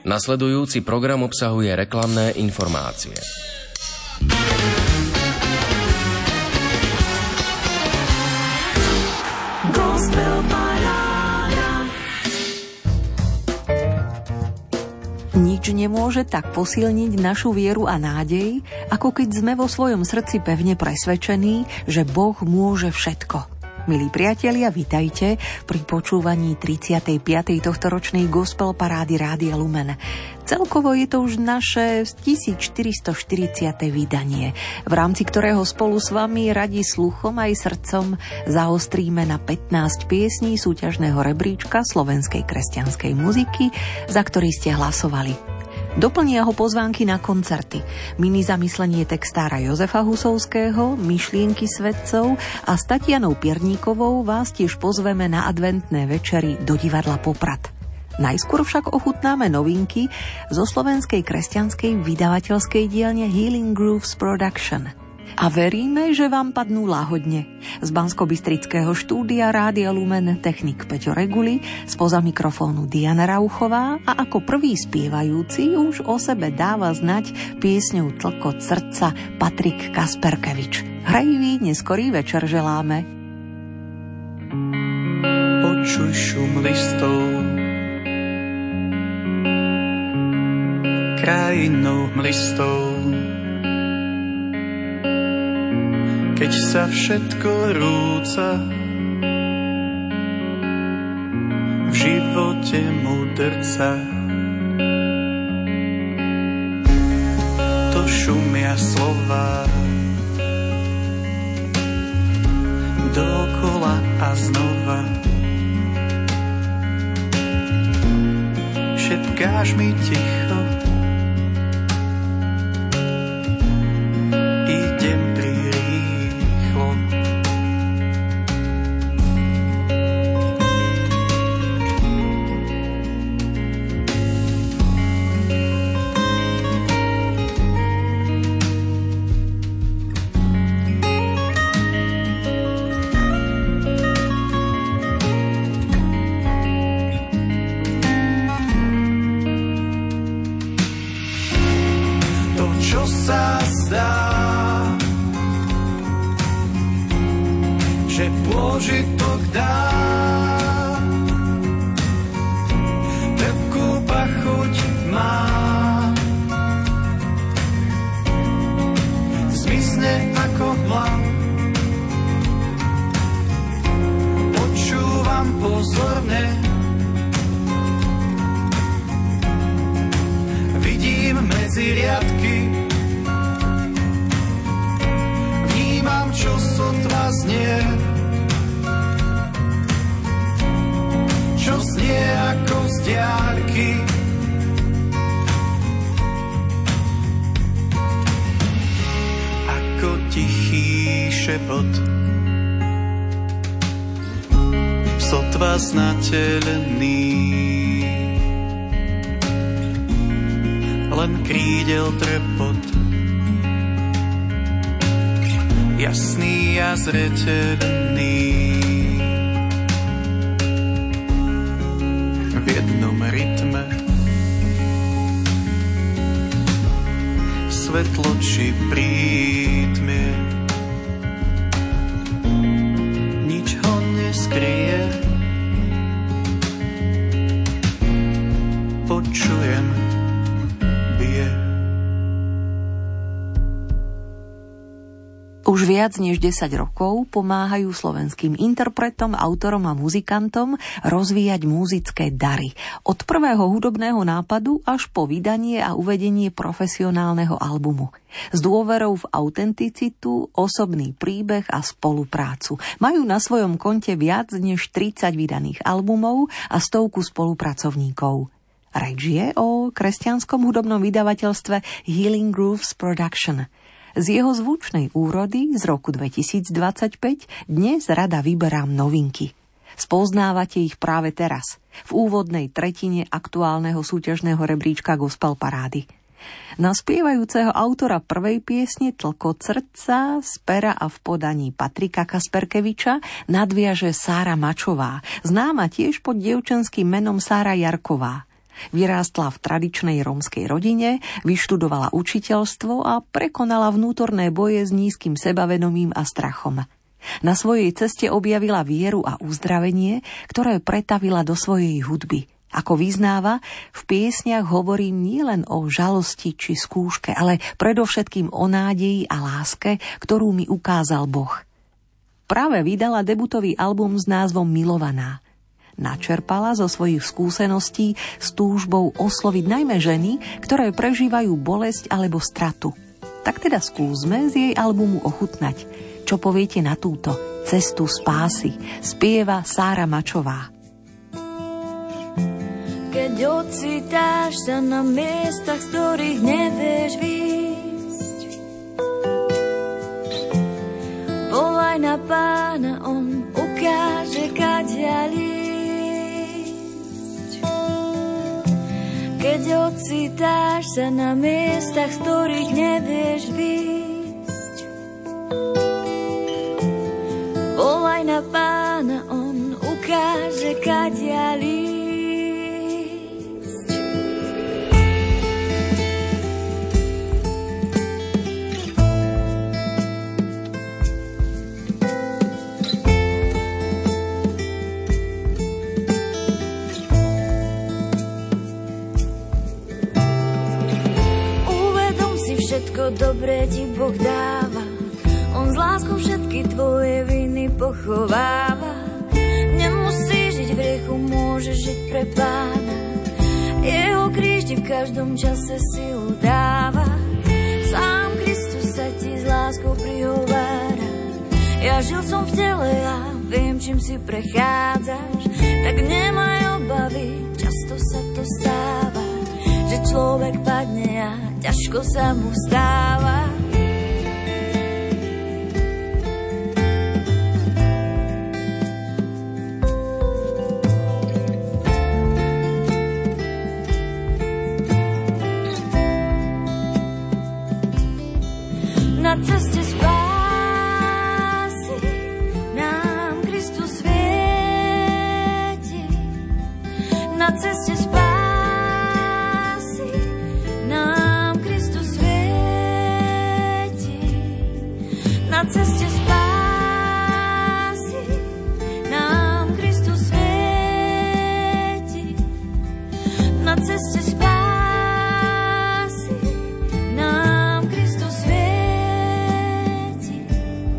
Nasledujúci program obsahuje reklamné informácie. Nič nemôže tak posilniť našu vieru a nádej, ako keď sme vo svojom srdci pevne presvedčení, že Boh môže všetko. Milí priatelia, vitajte pri počúvaní 35. tohtoročnej Gospel parády Rádia Lumen. Celkovo je to už naše 1440. vydanie, v rámci ktorého spolu s vami radi sluchom aj srdcom zaostríme na 15 piesní súťažného rebríčka slovenskej kresťanskej muziky, za ktorý ste hlasovali. Doplnia ho pozvánky na koncerty, mini zamyslenie textára Jozefa Husovského, myšlienky svedcov a s Tatianou Pierníkovou vás tiež pozveme na adventné večery do divadla Poprad. Najskôr však ochutnáme novinky zo slovenskej kresťanskej vydavateľskej dielne Healing Grooves Production. A veríme, že vám padnú láhodne. Z Banskobystrického štúdia Rádia Lumen technik Peťo Reguli, spoza mikrofónu Diana Rauchová a ako prvý spievajúci už o sebe dáva znať piesňou Tlkot srdca Patrik Kasperkevič. Hrajivý neskorý večer želáme. Počuj šum listov, krajinou mlistou, keď sa všetko rúca v živote mudrca. To šumia slova dokola a znova. Šepkáš mi ticho, idem prirýchlo. Pôžitok dá, trpkú pachuť má, zmizne ako hmla. Počúvam pozorne, vidím medzi riadky, vnímam, čo sotva znie, čo znie ako z diaľky. Ako tichý šepot, sotva znatelný, len krídel trepot, jasný a zreteľný. V jednom rytme svetlo či prítmie, nič ho neskryje. Počujem, bije. Už viac než 10 rokov pomáhajú slovenským interpretom, autorom a muzikantom rozvíjať muzické dary. Od prvého hudobného nápadu až po vydanie a uvedenie profesionálneho albumu. S dôverou v autenticitu, osobný príbeh a spoluprácu. Majú na svojom konte viac než 30 vydaných albumov a 100 spolupracovníkov. Reč je o kresťanskom hudobnom vydavateľstve Healing Grooves Production. Z jeho zvučnej úrody z roku 2025 dnes rada vyberám novinky. Spoznávate ich práve teraz, v úvodnej tretine aktuálneho súťažného rebríčka Gospel parády. Na spievajúceho autora prvej piesne Tlkot srdca z pera a v podaní Patrika Kasperkeviča nadviaže Sára Mačová, známa tiež pod dievčenským menom Sára Jarková. Vyrástla v tradičnej rómskej rodine, vyštudovala učiteľstvo a prekonala vnútorné boje s nízkym sebavedomím a strachom. Na svojej ceste objavila vieru a uzdravenie, ktoré pretavila do svojej hudby. Ako vyznáva, v piesniach hovorím nielen o žalosti či skúške, ale predovšetkým o nádeji a láske, ktorú mi ukázal Boh. Práve vydala debutový album s názvom Milovaná. Načerpala zo svojich skúseností s túžbou osloviť najmä ženy, ktoré prežívajú bolesť alebo stratu. Tak teda skúsme z jej albumu ochutnať. Čo poviete na túto cestu spásy? Spieva Sára Mačová. Keď ocitáš sa na miestach, z ktorých nevieš výjsť, volaj na Pána, on ukáže, kadiaľ ísť. Keď ocitáš sa na miestach, z ktorých nevieš výjsť, volaj na Pána, on ukáže, kadiaľ ísť. Všetko dobré ti Boh dáva, on s láskou všetky tvoje viny pochováva. Nemusíš žiť v hriechu, môžeš žiť pre Pána. Jeho kríž ti v každom čase silu dáva. Sám Kristus sa ti s láskou prihovára. Ja žil som v tele a viem, čím si prechádzaš, tak nemaj obavy, často sa to stáva, že človek padne a ťažko sa mu stáva. Na ceste spásy nám Kristus svieti. Na ceste spásy na ceste spásy nám Kristus svieti. Na ceste spásy nám Kristus svieti.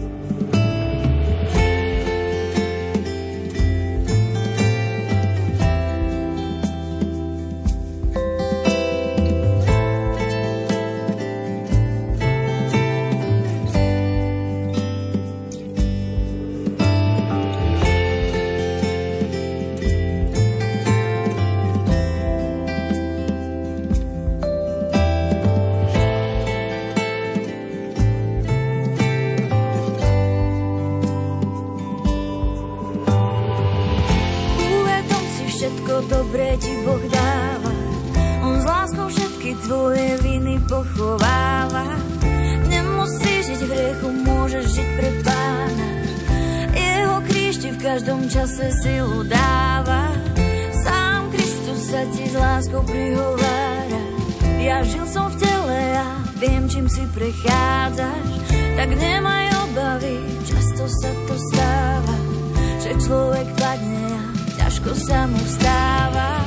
Dobré ti Boh dáva, on s láskou všetky tvoje viny pochováva. Nemusíš žiť v hriechu, môžeš žiť pre Pána. Jeho kríž ti v každom čase silu dáva. Sám Kristus sa ti s láskou prihovára. Ja žil som v tele a viem, čím si prechádzaš, tak nemaj obavy, často sa to stáva, že človek padne a ťažko sa mu stáva.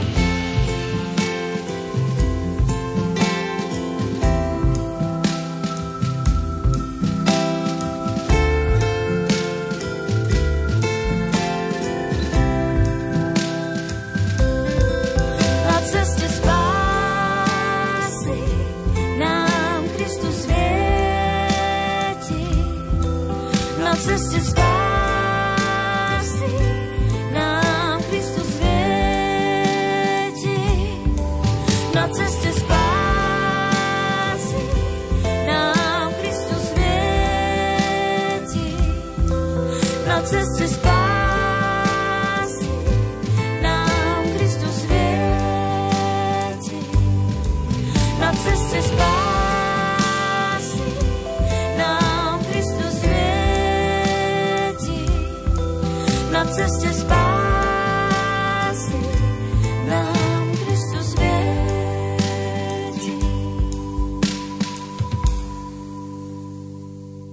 Na ceste spásy nám Kristus svieti. Na ceste spásy na ceste spásy nám Kristus svieti. Na ceste spásy nám Kristus svieti. Na ceste spásy nám Kristus svieti. Na ceste spásy nám Kristus svieti.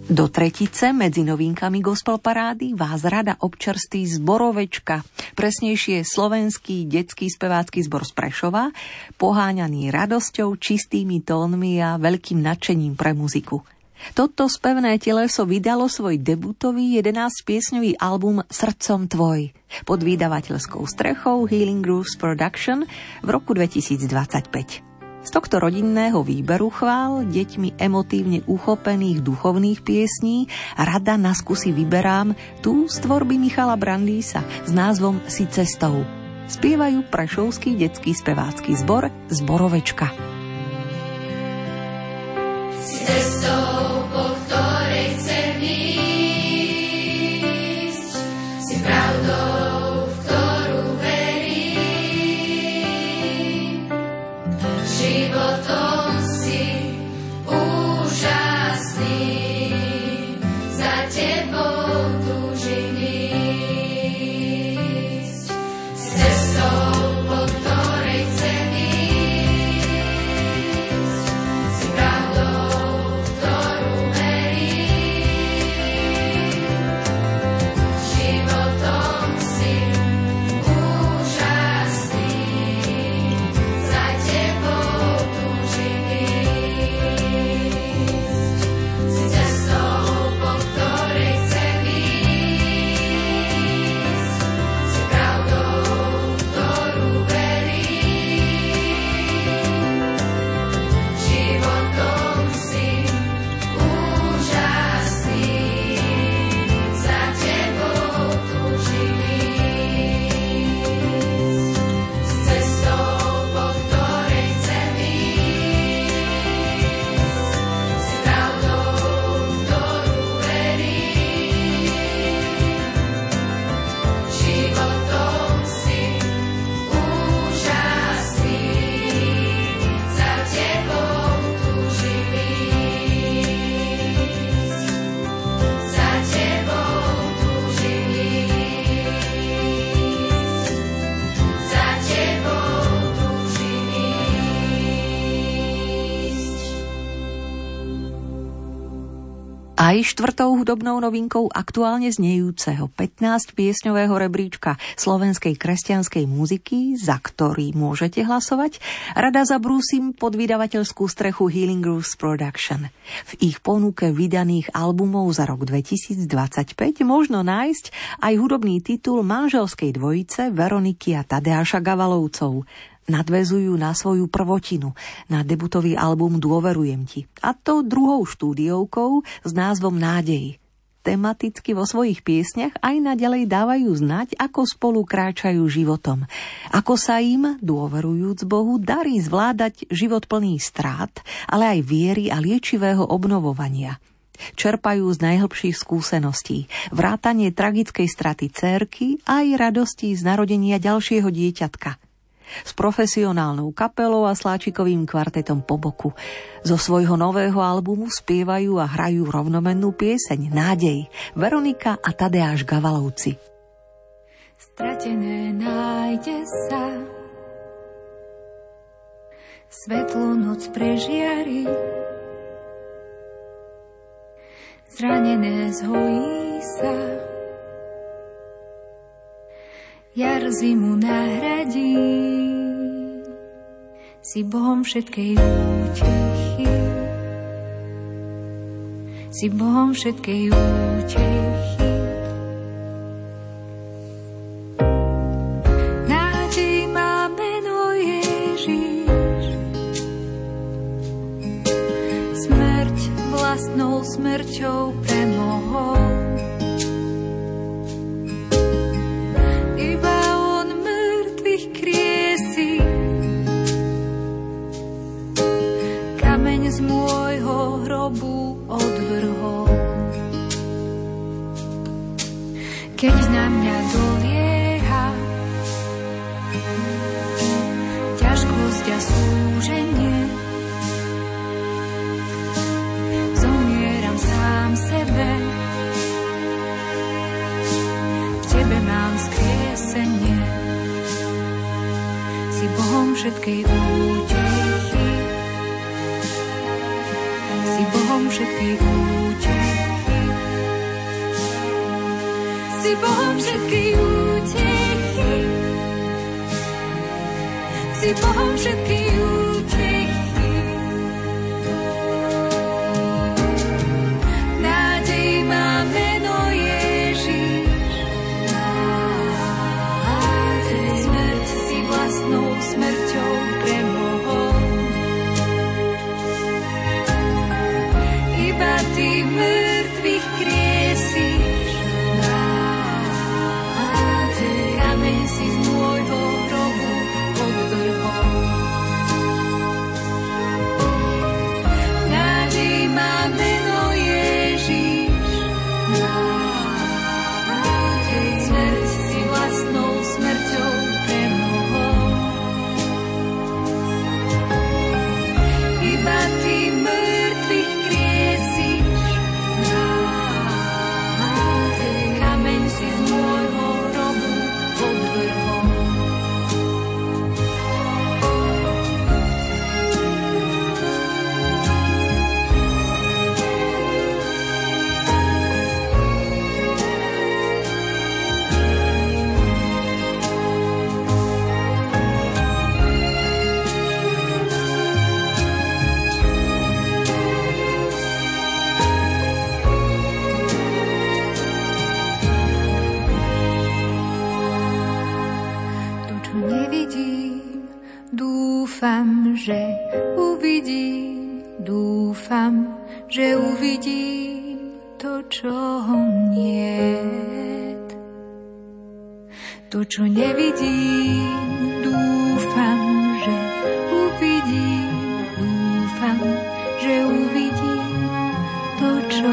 Do tretice medzi novinkami gospel parády vás rada občerství Zborovečka, presnejšie slovenský detský spevácky zbor z Prešova, poháňaný radosťou, čistými tónmi a veľkým nadšením pre muziku. Toto spevné teleso vydalo svoj debutový 11-piesňový album Srdcom tvoj pod vydavateľskou strechou Healing Grooves Production v roku 2025. Z tohto rodinného výberu chvál deťmi emotívne uchopených duchovných piesní rada na skúsi vyberám tú z tvorby Michala Brandýsa s názvom Si cestou. Spievajú prešovský detský spevácky zbor Zborovečka. Si cestou, po ktorej chcem ísť, si pravdou, v ktorú verím, životom si úžasný, za tebou túžim ísť. Si cestou, po ktorej chcem ísť, si pravdou, v ktorú verím, životom si úžasný, za tebou túžim ísť. Si cestou, po ktorej chcem ísť, si pravdou, v ktorú verím, životom si úžasný, za tebou túžim ísť. Si cestou, po ktorej chcem ísť, si pravdou, v ktorú verím, životom si úžasný, za tebou túžim ísť. Za tebou túžim ísť. Za tebou túžim ísť. Aj štvrtou hudobnou novinkou aktuálne znejúceho 15-piesňového rebríčka slovenskej kresťanskej muziky, za ktorý môžete hlasovať, rada zabrúsim pod vydavateľskú strechu Healing Grooves Production. V ich ponuke vydaných albumov za rok 2025 možno nájsť aj hudobný titul manželskej dvojice Veroniky a Tadeáša Gavalovcov. Nadväzujú na svoju prvotinu, na debutový album Dôverujem ti, a to druhou štúdiovkou s názvom Nádej. Tematicky vo svojich piesniach aj naďalej dávajú znať, ako spolu kráčajú životom. Ako sa im, dôverujúc Bohu, darí zvládať život plný strát, ale aj viery a liečivého obnovovania. Čerpajú z najhlbších skúseností, vrátanie tragickej straty dcérky aj radosti z narodenia ďalšieho dieťatka. S profesionálnou kapelou a sláčikovým kvartetom po boku. Zo svojho nového albumu spievajú a hrajú rovnomennú pieseň Nádej, Veronika a Tadeáš Gavalovci. Stratené nájde sa, svetlo noc prežiari, zranené zhojí sa, jar zimu nahradí, si Bohom všetkej útechy, si Bohom všetkej útechy. Nádej má meno Ježiš, smrť vlastnou smrťou premohol. Iba on mŕtvych kriesí, kameň z môjho hrobu odvrhol. Keď na mňa dolieha ťažkosť a súženie, zomieram sám sebe, v tebe mám skriesenie, si Bohom všetkej útechy, si Bohom všetkej útechy. si Bohom všetky útechy, si Bohom všetky útechy. Nádej má meno Ježiš, smrť si vlastnou smrťou premohol. Iba ty mŕtvych kriesíš, kameň si z môjho hrobu odvrhol. Nádej má meno Ježiš, smrť si vlastnou smrťou premohol. Iba ty mŕtvych kriesíš, kameň si z môjho hrobu odvrhol. Dúfam, že uvidím, dúfam, že uvidím to, čo niet. To, čo nevidím, dúfam, že uvidím, dúfam, že uvidím to, čo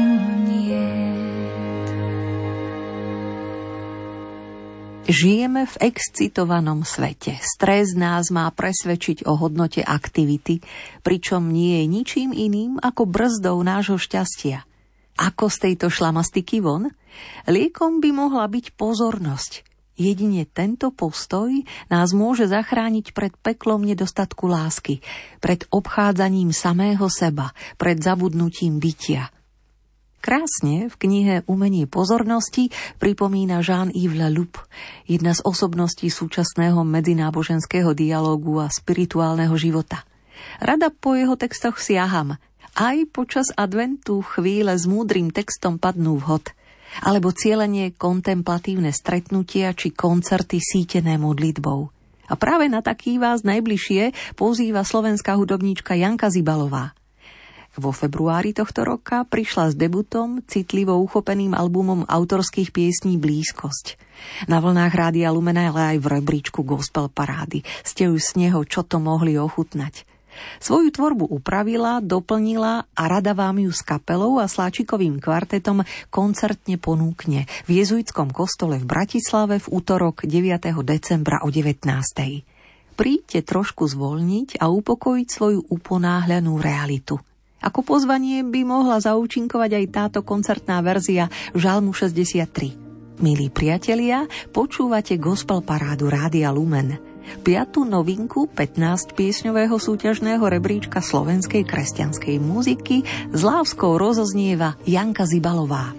Žijeme v excitovanom svete. Stres nás má presvedčiť o hodnote aktivity, pričom nie je ničím iným ako brzdou nášho šťastia. Ako z tejto šlamastiky von? Liekom by mohla byť pozornosť. Jedine tento postoj nás môže zachrániť pred peklom nedostatku lásky, pred obchádzaním samého seba, pred zabudnutím bytia. Krásne v knihe Umenie pozornosti pripomína Jean-Yves Leloup, jedna z osobností súčasného medzináboženského dialógu a spirituálneho života. Rada po jeho textoch siaham. Aj počas adventu chvíle s múdrym textom padnú vhod, alebo cielenie kontemplatívne stretnutia či koncerty sítené modlitbou. A práve na taký vás najbližšie pozýva slovenská hudobníčka Janka Zibalová. Vo februári tohto roka prišla s debutom, citlivo uchopeným albumom autorských piesní Blízkosť. Na vlnách Rádia Lumen, ale aj v rebríčku Gospel Parády ste už z neho čo to mohli ochutnať. Svoju tvorbu upravila, doplnila a rada vám ju s kapelou a sláčikovým kvartetom koncertne ponúkne v jezuitskom kostole v Bratislave v útorok 9. decembra o 19. Príďte trošku zvolniť a upokojiť svoju uponáhľanú realitu. Ako pozvanie by mohla zaúčinkovať aj táto koncertná verzia Žalmu 63. Milí priatelia, počúvate Gospel Parádu Rádia Lumen. 5. novinku 15-piesňového súťažného rebríčka slovenskej kresťanskej muziky s láskou rozoznieva Janka Zibalová.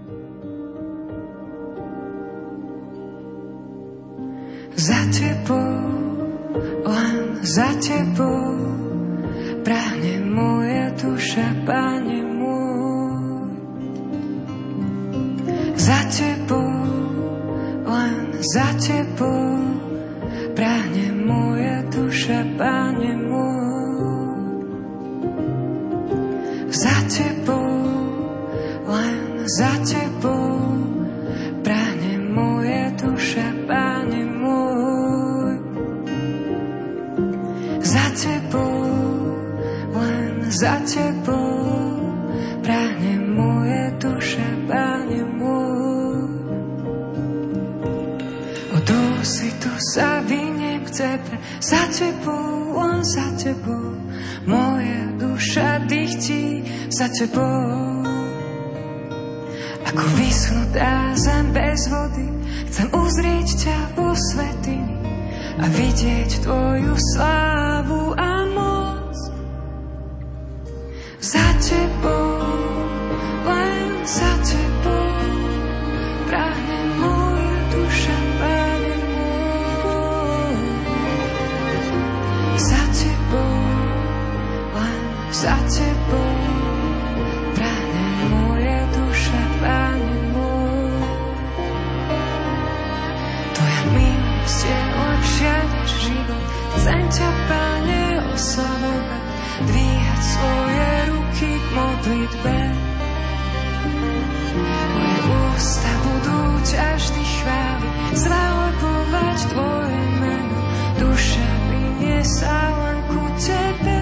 Za tebou, len za tebou prahne moja duša, Pane môj. Za tebou, len za tebou prahne moja duša, Pane môj. Za tebou, len za tebou prahne moja duša, Pane môj. Za tebou, za tebou prahne moja duša, Pane môj. Od úsitu sa vyniem k tebe, za tebou, len za tebou moja duša dychtí, za tebou. Ako vyschnutá zem bez vody, chcem uzrieť ťa vo svätyni a vidieť tvoju slávu a moc. Za tebou, len za tebou prahne za tebou, prahne moja duša, Pane môj. Tvoja milosť je lepšia než život, chcem ťa, Pane, oslavovať, dvíhať svoje ruky k modlitbe. Moje ústa budú ťa vždy chváliť, zvelebovať tvoje meno, duša vynie sa len ku tebe.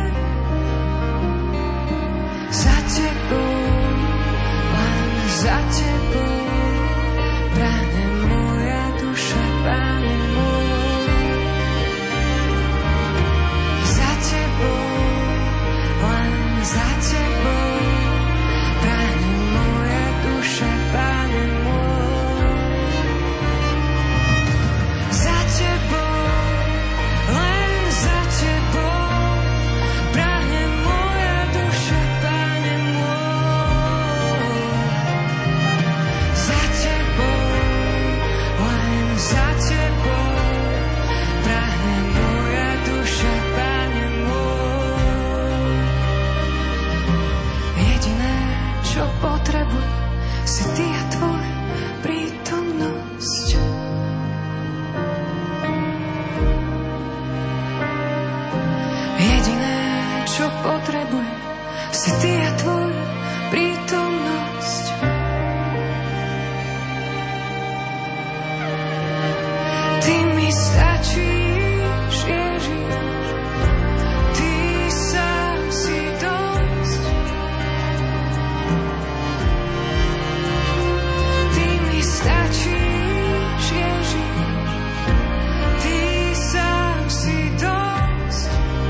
Za tebou, len za tebou, prahne moja duša, Pane môj. Za tebou, len za tebou, prahne moja duša, Pane môj. Za tebou, len za tebou, prahne moja duša, Pane môj. Za tebou, len za tebou, prahne moja duša, Pane môj. Jediné, čo potrebujem, si ty a tvoja prítomnosť. Jediné, čo potrebujem, si ty a tvoja prítomnosť. Ty mi stačíš, Ježiš, ty sám si dosť. Ty mi stačíš, Ježiš, ty sám si dosť.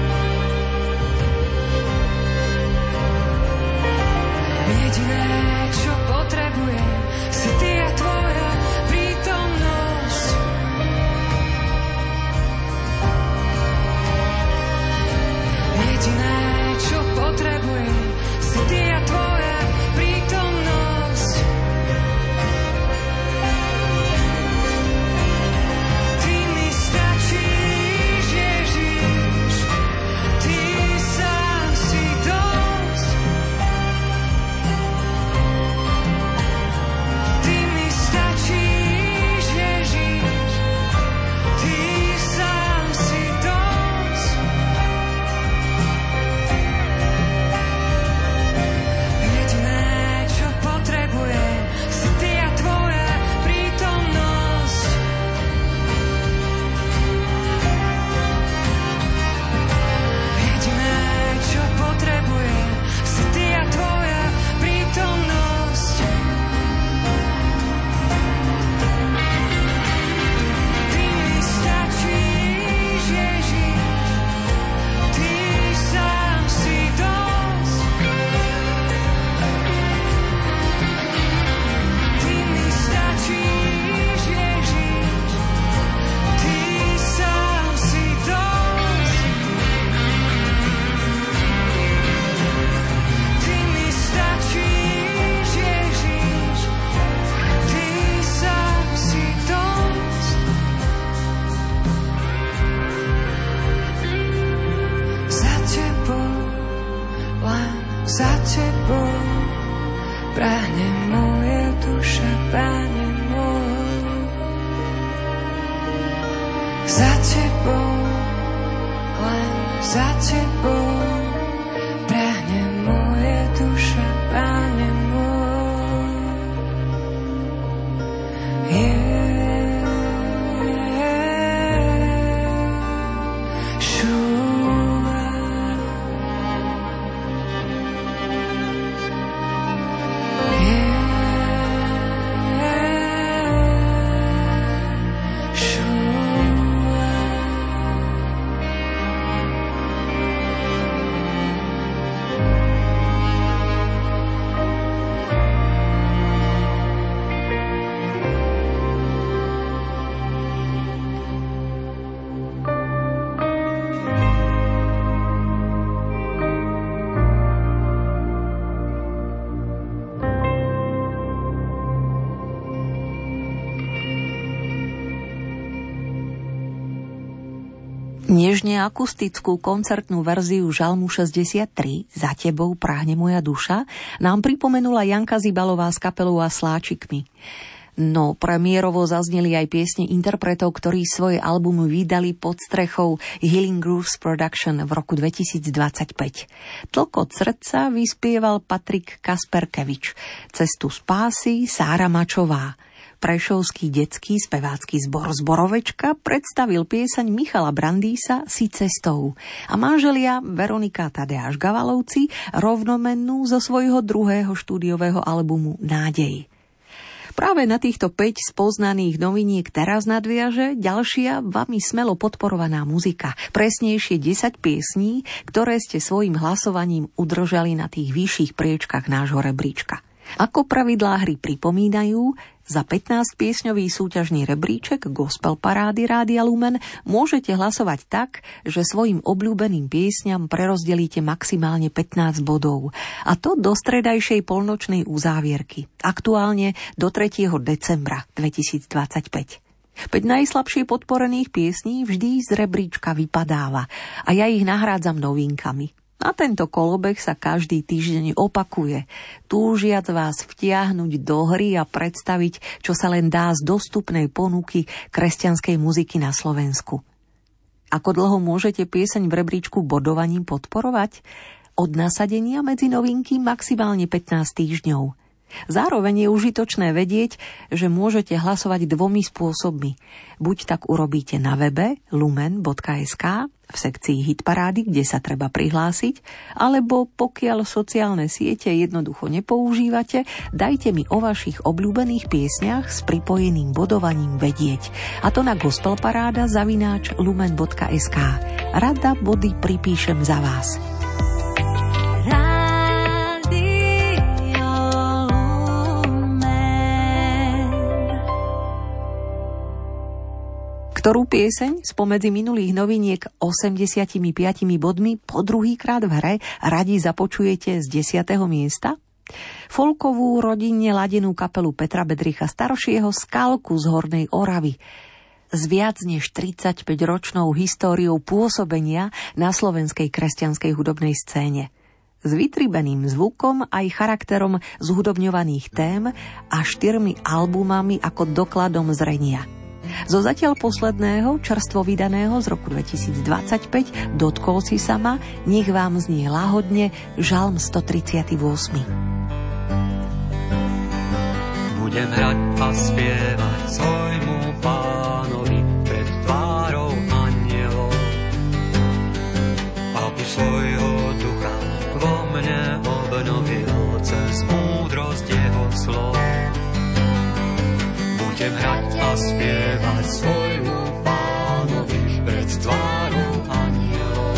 Jediné, čo potrebujem, si ty a tvoja prítomnosť. Jediné, čo potrebujem, si ty a tvoja prítomnosť. Ty mi stačíš, Ježiš, ty sám si dosť. Ty mi stačíš, Ježiš, ty sám si dosť. Jediné, čo potrebujem, si ty a tvoja prítomnosť. Jediné, čo potrebujem, si ty a tvoja prítomnosť. Ty mi stačíš, Ježiš, ty sám si dosť. Ty mi stačíš, Ježiš, ty sám si dosť. Ty mi stačíš, Ježiš, ty sám si dosť. Za tebou, len za tebou, prahne moja duša, Pane môj. Za tebou, len za tebou, prahne moja duša, Pane môj. Yeshua. Nežne akustickú koncertnú verziu Žalmu 63 Za tebou prahne moja duša nám pripomenula Janka Zibalová s kapelou a Sláčikmi. No, premiérovo zazneli aj piesne interpretov, ktorí svoje albumy vydali pod strechou Healing Grooves Production v roku 2025. Tlkot srdca vyspieval Patrik Kasperkevič, Cestu spásy Sára Mačová. Prešovský detský spevácky zbor Zborovečka predstavil pieseň Michala Brandýsa Si cestou a manželia Veronika Tadeáš Gavalovci rovnomennú zo svojho druhého štúdiového albumu Nádej. Práve na týchto 5 spoznaných noviniek teraz nadviaže ďalšia vami smelo podporovaná muzika. Presnejšie 10 piesní, ktoré ste svojim hlasovaním udržali na tých vyšších priečkach nášho rebríčka. Ako pravidlá hry pripomínajú, za 15-piesňový súťažný rebríček Gospel Parády Rádia Lumen môžete hlasovať tak, že svojim obľúbeným piesňam prerozdelíte maximálne 15 bodov. A to do stredajšej polnočnej uzávierky. Aktuálne do 3. decembra 2025. 5 najslabšie podporených piesní vždy z rebríčka vypadáva a ja ich nahrádzam novinkami. Na tento kolobeh sa každý týždeň opakuje, túžiac vás vtiahnuť do hry a predstaviť, čo sa len dá z dostupnej ponuky kresťanskej muziky na Slovensku. Ako dlho môžete pieseň v rebríčku bodovaním podporovať? Od nasadenia medzi novinky maximálne 15 týždňov. Zároveň je užitočné vedieť, že môžete hlasovať 2 spôsobmi. Buď tak urobíte na webe lumen.sk v sekcii Hitparády, kde sa treba prihlásiť, alebo pokiaľ sociálne siete jednoducho nepoužívate, dajte mi o vašich obľúbených piesniach s pripojeným bodovaním vedieť. A to na gospelparáda@lumen.sk. Rada body pripíšem za vás. Ktorú pieseň spomedzi minulých noviniek 85 bodmi po druhýkrát v hre radi započujete z 10. miesta? Folkovú rodinne ladenú kapelu Petra Bedricha staršieho Skalku z Hornej Oravy. S viac než 35-ročnou históriou pôsobenia na slovenskej kresťanskej hudobnej scéne. S vytribeným zvukom aj charakterom zhudobňovaných tém a 4 albumami ako dokladom zrenia. Zo zatiaľ posledného, čerstvo vydaného z roku 2025, Dotkol si sa ma, nech vám znie lahodne Žalm 138. Budem hrať a spievať svojmu Pánovi pred tvárou anjelov, aby svojho ducha vo mne obnovil cez múdrosť jeho slov. Budem hrať a spievať svojmu Pánovi pred tvárou anjelov,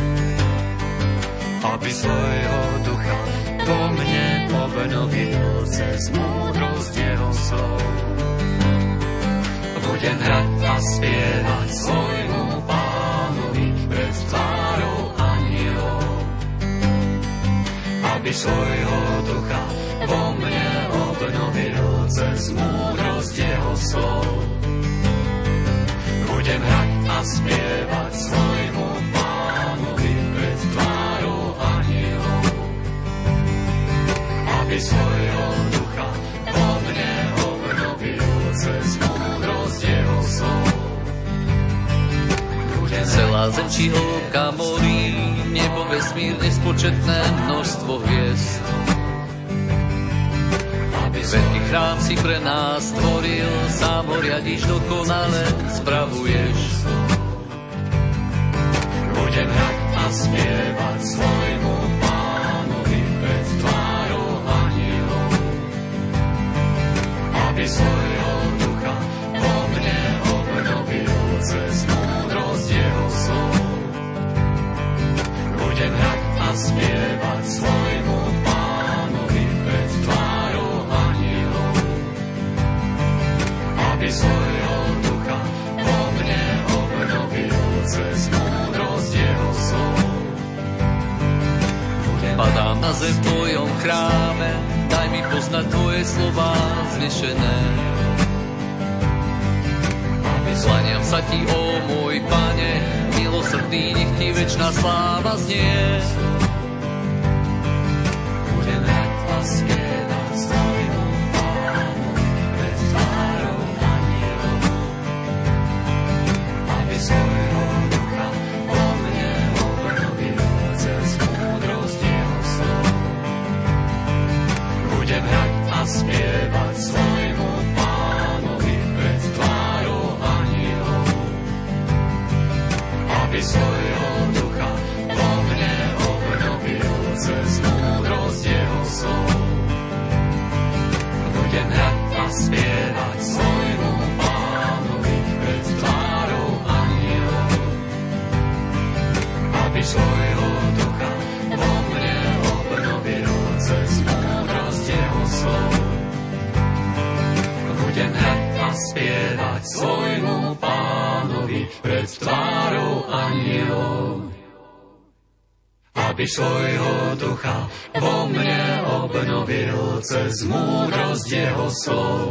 aby svojho ducha vo mne obnovil cez múdrosť jeho slov. Budem hrať a spievať svojmu Pánovi pred tvárou anjelov, aby svojho ducha vo mne obnovil cez múdrosť jeho slov. Budem hrať a spievať svojmu Pánovi pred tvárou anjelov, aby svojho ducha vo mne obnovil cez múdrosť jeho slov. Celá zem či hĺbka morí, nebo vesmír nespočetné množstvo hviezd. Veľký chrám si pre nás stvoril, sám ho riadiš, dokonale spravuješ. Budem hrať a spievať svojmu Pánovi pred tvárou anjelov, aby svojho ducha vo mne obnovil cez múdrosť jeho slov. Budem hrať a spievať svojmu Pánovi pred tvárou anjelov, aby svojho ducha vo mne obnovil cez múdrosť jeho slov. Padám na zem v tvojom chráme, daj mi poznať tvoje slová znešené. Klaniam sa ti, ó môj Pane, milosrdný, nech ti večná sláva znie. Budem hrať a spievať svojmu Pánovi pred tvárou anielov, aby svojho ducha vo mne obnovil cez múdrosť jeho slov. Budem hrať a spievať svojmu Pánovi pred tvárou anielov, aby svojho ducha vo mne obnovil cez múdrosť jeho slov. Budem hrať a spievať svojmu Pánovi pred tvárou anielov, aby svojho ducha vo mne obnovil cez múdrosť jeho slov. Budem hrať a spievať svojmu Pánovi pred tvárou anielov, aby svojho ducha vo mne obnovil cez múdrosť jeho slov.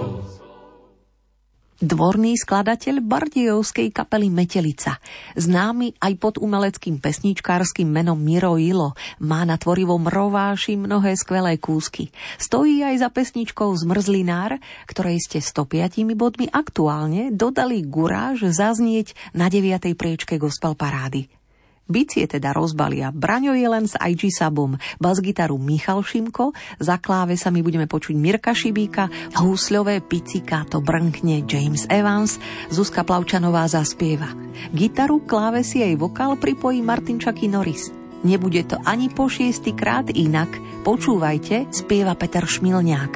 Dvorný skladateľ bardejovskej kapely Metelica, známy aj pod umeleckým pesničkárskym menom Miro Jilo, má na tvorivom rováši mnohé skvelé kúsky. Stojí aj za pesničkou Zmrzlinár, ktorej ste 105 bodmi aktuálne dodali guráž zaznieť na 9. priečke gospel parády. Bicie teda rozbalia Braňo Jelen s IG Sabom, basgitaru Michal Šimko, za klávesami budeme počuť Mirka Šibíka, husľové picika to brnkne James Evans, Zuzka Plavčanová zaspieva. Gitaru, klávesy aj vokál pripojí Martin Chucky Norris. Nebude to ani po 6. krát inak. Počúvajte, spieva Peter Šmilňák.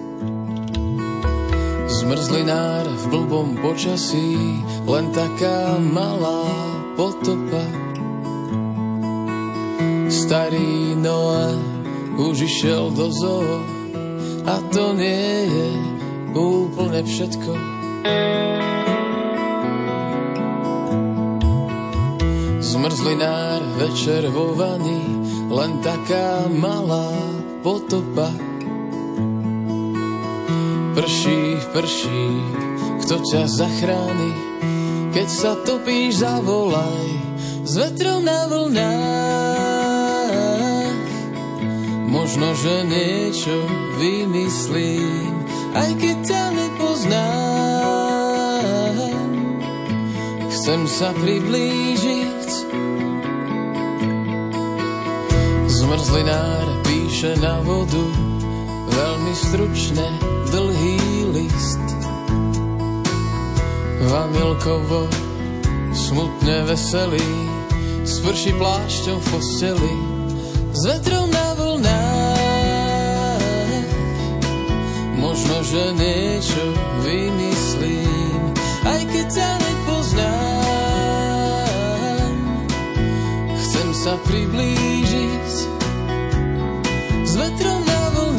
Zmrzlinár v blbom počasí, len taká malá potopa. Starý Noa už išiel do zoo a to nie je úplne všetko. Zmrzlinár večer vo vani, len taká malá potopa. Prší, prší, kto ťa zachráni, keď sa topíš, zavolaj s vetrom na vlnách. Možno, že niečo vymyslím, aj keď ťa nepoznám. Chcem sa priblížiť. Zmrzlinár píše na vodu veľmi stručne dlhý list. Vanilkovo, smutne veselý, sprší plášťom v posteli s vetrom na vlnách. Možno, že niečo vymyslím, aj keď ťa nepoznám. Chcem sa priblížiť s vetrom na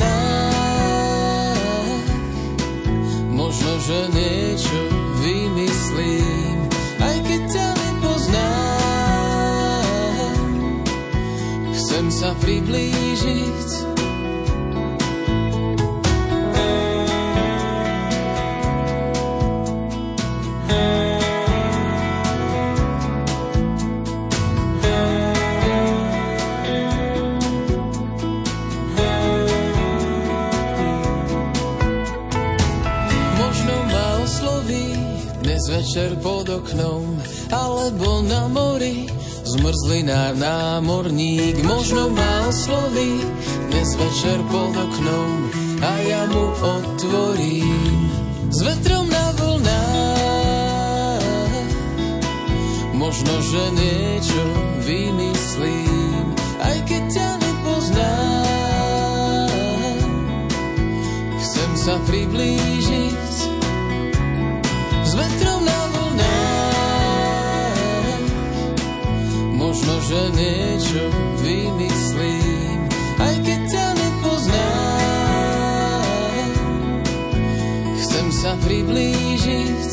vlnách. Možno, že niečo vymyslím, aj keď ťa nepoznám. Chcem sa priblížiť. Možno ma osloví dnes večer pod oknom, alebo na mori zmrzlinár námorník. Možno ma osloví dnes večer pod oknom a ja mu otvorím s vetrom na vlnách. Možno, že niečo vymyslím, aj keď ťa nepoznám. Chcem sa priblížiť s vetrom na vlnách. Možno, že niečo vymyslím, aj keď ťa nepoznám. Chcem sa priblížiť.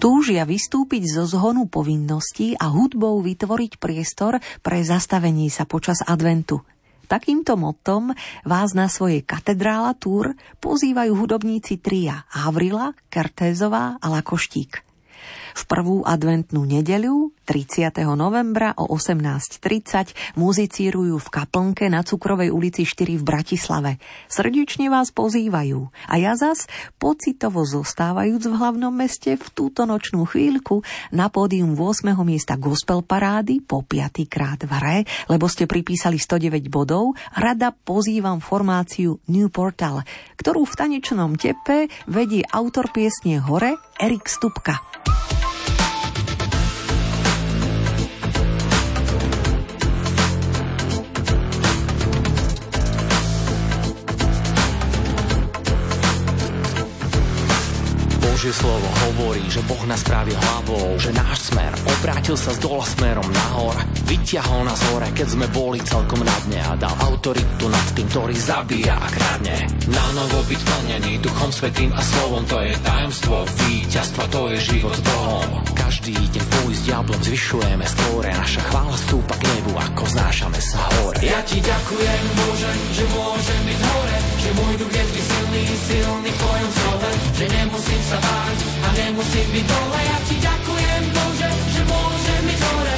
Túžia vystúpiť zo zhonu povinností a hudbou vytvoriť priestor pre zastavenie sa počas adventu. Takýmto mottom vás na svojej katedrála túr pozývajú hudobníci tria Havrila, Kertézová a Lakoštík. V prvú adventnú nedeľu 30. novembra o 18:30 muzicírujú v kaplnke na Cukrovej ulici 4 v Bratislave. Srdečne vás pozývajú a ja zas, pocitovo zostávajúc v hlavnom meste v túto nočnú chvíľku na pódium 8. miesta gospel parády po 5. krát v hre, lebo ste pripísali 109 bodov, rada pozývam formáciu New Portal, ktorú v tanečnom tepe vedie autor piesne Hore Erik Stupka. Božie slovo hovorí, že Boh nás spravil hlavou, že náš smer obrátil sa z dola smerom nahor. Vyťahol nás hore, keď sme boli celkom na dne a dal autoritu nad tým, ktorý zabíja a kradne. Na novo byť plnený Duchom Svätým a slovom, to je tajomstvo víťazstva, to je život s Bohom. Každý deň v boji s diablom zvyšujeme skóre, naša chvála stúpa k nebu, ako znášame sa hore. Ja ti ďakujem, Bože, že môžem byť hore, že môj duch je vždy silný v tvojom slove, že nemusím sa báť a nemusím byť dole. Ja ti ďakujem, Bože, že môžem byť hore.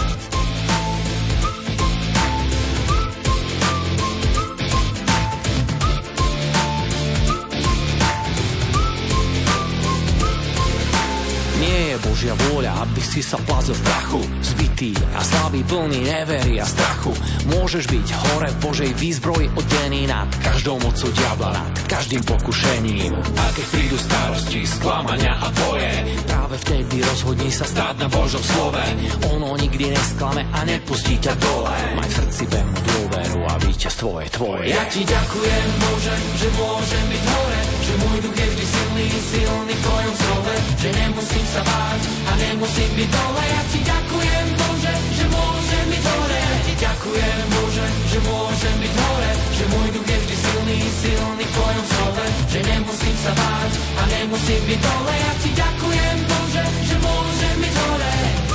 Nie je Božia vôľa, aby si sa plazil v prachu, zbitý a slabý, plný nevery a strachu. Môžeš byť hore v Božej výzbroji odený nad každou mocou diabla, nad každým pokušením. A keď prídu starosti, sklamania a boje, práve vtedy rozhodni sa stáť na Božom slove. Ono nikdy nesklame a nepustí ťa dole. Maj v srdci pevnú dôveru a víťazstvo je tvoje. Ja ti ďakujem, Bože, že môžem byť hore, že môj duch je vždy silný v tvojom slove, že nemusím sa báť a nemusím byť dole. Ja ti ďakujem, Bože, že môžem byť hore. Ja ti ďakujem, Bože, že môžem byť hore, že môj duch je vždy silný v tvojom slove, že nemusím sa báť a nemusím byť dole. Ja ti ďakujem, Bože, že môžem byť hore.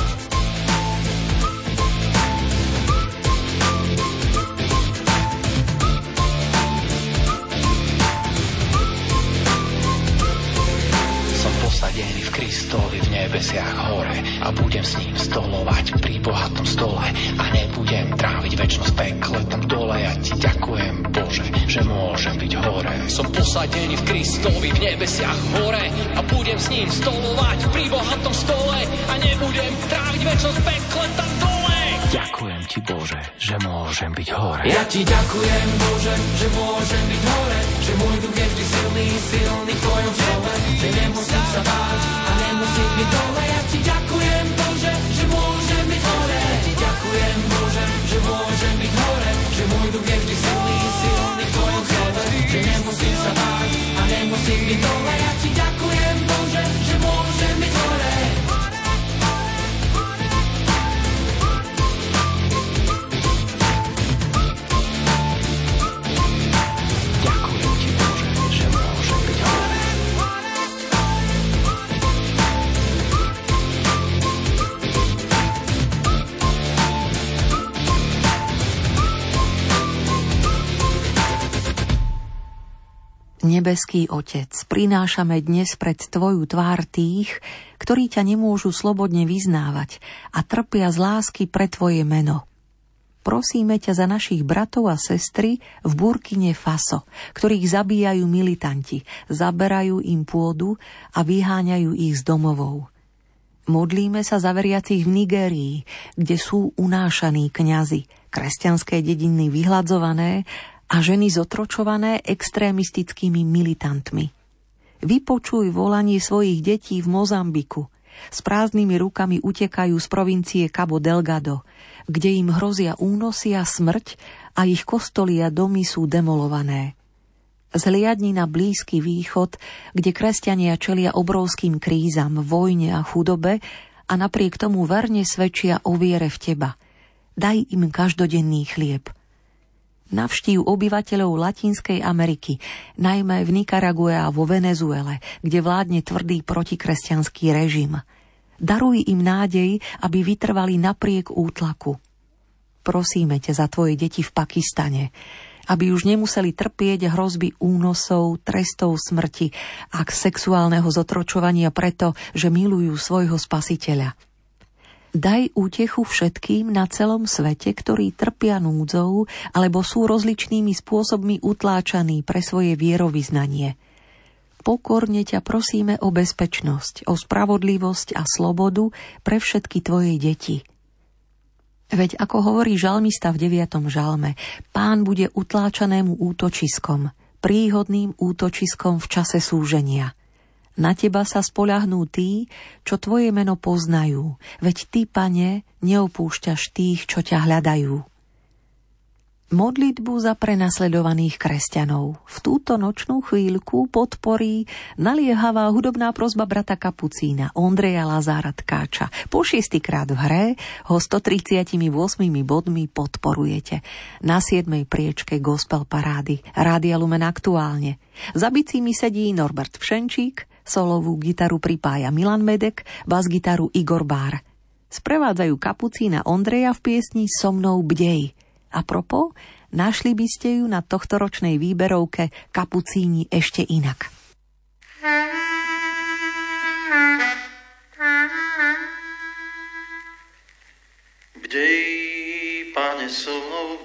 Posadený v Kristovi v nebesiach hore a budem s ním stolovať pri bohatom stole a nebudem tráviť večnosť pekle tam dole. Ja ti ďakujem, Bože, že môžem byť hore. Som posadený v Kristovi v nebesiach hore a budem s ním stolovať pri bohatom stole a nebudem tráviť večnosť pekle tam dole. Ďakujem ti, Bože, že môžem byť hore. Ja ti ďakujem, Bože, že môžem byť hore, že môj duch je vždy silný v tvojom slove, že nemusím sa báť a nemusím byť dole. Ja ti ďakujem, Bože, že môžem byť hore. Ja ti ďakujem, Bože, že môžem byť hore, že môj duch je vždy silný v tvojom slove, že nemusím sa báť a nemusím byť dole. Ja ti ďakujem, Bože, že môžem byť hore. Nebeský Otec, prinášame dnes pred Tvoju tvár tých, ktorí ťa nemôžu slobodne vyznávať a trpia z lásky pre Tvoje meno. Prosíme ťa za našich bratov a sestry v Burkine Faso, ktorých zabíjajú militanti, zaberajú im pôdu a vyháňajú ich z domovov. Modlíme sa za veriacich v Nigérii, kde sú unášaní kňazi, kresťanské dediny vyhladzované a ženy zotročované extrémistickými militantmi. Vypočuj volanie svojich detí v Mozambiku. S prázdnymi rukami utekajú z provincie Cabo Delgado, kde im hrozia únosy a smrť a ich kostoly a domy sú demolované. Zhliadni na Blízky východ, kde kresťania čelia obrovským krízam, vojne a chudobe a napriek tomu verne svedčia o viere v Teba. Daj im každodenný chlieb. Navštív obyvateľov Latinskej Ameriky, najmä v Nikarague a vo Venezuele, kde vládne tvrdý protikresťanský režim. Daruj im nádej, aby vytrvali napriek útlaku. Prosíme ťa za tvoje deti v Pakistane, aby už nemuseli trpieť hrozby únosov, trestov smrti a sexuálneho zotročovania preto, že milujú svojho spasiteľa. Daj útechu všetkým na celom svete, ktorí trpia núdzou alebo sú rozličnými spôsobmi utláčaní pre svoje vierovyznanie. Pokorne ťa prosíme o bezpečnosť, o spravodlivosť a slobodu pre všetky tvoje deti. Veď ako hovorí žalmista v 9. žalme, Pán bude utláčanému útočiskom, príhodným útočiskom v čase súženia. Na teba sa spoľahnú tí, čo tvoje meno poznajú, veď ty, Pane, neopúšťaš tých, čo ťa hľadajú. Modlitbu za prenasledovaných kresťanov. V túto nočnú chvíľku podporí naliehavá hudobná prosba brata Kapucína Ondreja Lazára Tkáča. Po 6-krát v hre ho 138 bodmi podporujete. Na 7. priečke Gospel parády Rádia Lumen Aktuálne. Za bicími sedí Norbert Všenčík, solovú gitaru pripája Milan Medek, bas-gitaru Igor Bár. Sprevádzajú Kapucína Ondreja v piesni So mnou bdej. A propos, našli by ste ju na tohtoročnej výberovke Kapucíni ešte inak. Bdej, Pane, so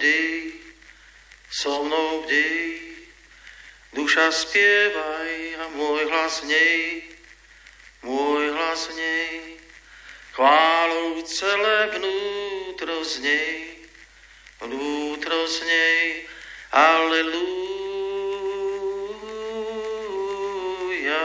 mnou bdej, duša spievaj a môj hlas v nej, chválou celé vnútro z nej, Aleluja.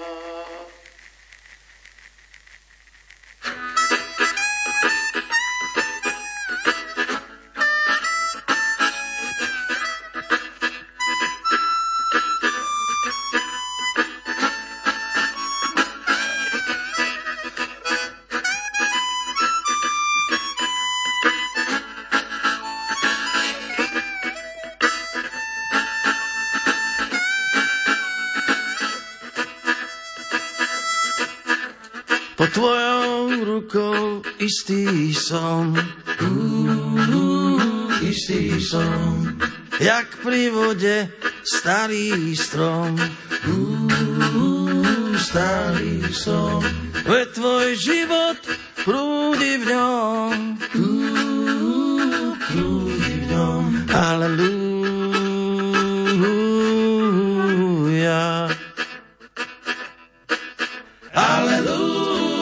Pod tvojou rukou istý som, jak pri vode starý strom, veď tvoj život prúdi v ňom, Aleluja. Aleluja.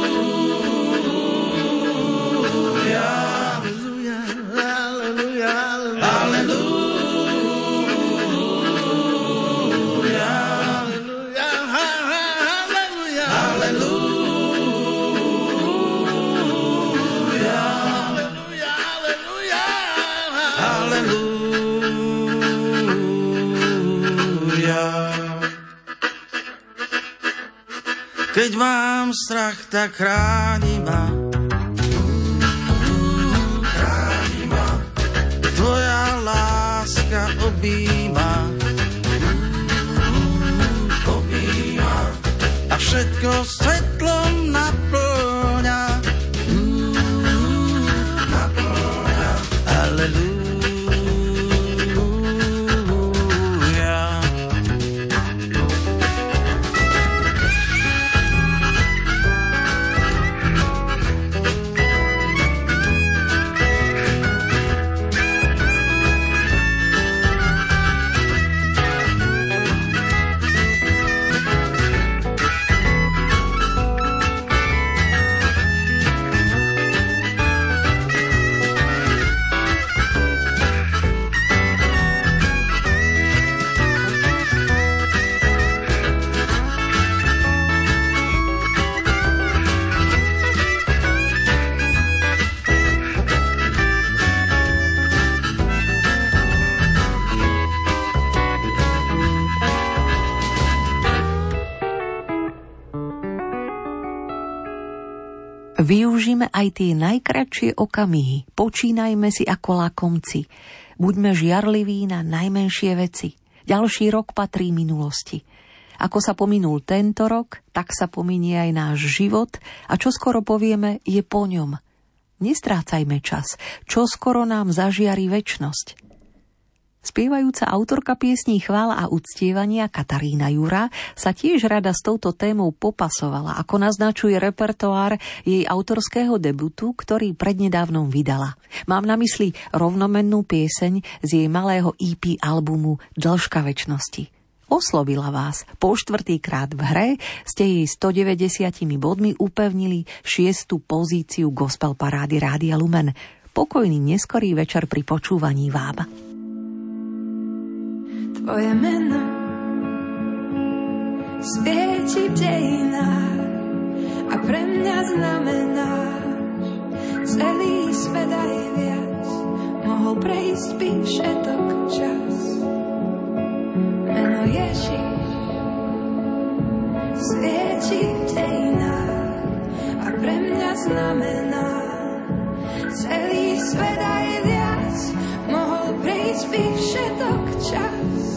Keď mám strach, tak chráni ma. Tvoja láska objíma. A všetko svetlom naplňa. Aleluja. Využíme aj tie najkratšie okamihy. Počínajme si ako lakomci. Buďme žiarliví na najmenšie veci. Ďalší rok patrí minulosti. Ako sa pominul tento rok, tak sa pominie aj náš život a čo skoro povieme, je po ňom. Nestrácajme čas. Čo skoro nám zažiari večnosť. Spievajúca autorka piesní Chvála a uctievania Katarína Jura sa tiež rada s touto témou popasovala, ako naznačuje repertoár jej autorského debutu, ktorý prednedávnom vydala. Mám na mysli rovnomennú pieseň z jej malého EP albumu Dĺžka večnosti. Oslovila vás. Po 4. krát v hre ste jej 190 bodmi upevnili 6. pozíciu gospel parády Rádia Lumen. Pokojný neskorý večer pri počúvaní vám. Tvoje meno svieti v dejinách a pre mňa znamenáš celý svet aj viac. Mohol prejsť by všetok čas. Meno Ježiš svieti v dejinách a pre mňa znamená celý svet aj viac. Mohol prejsť by všetok čas.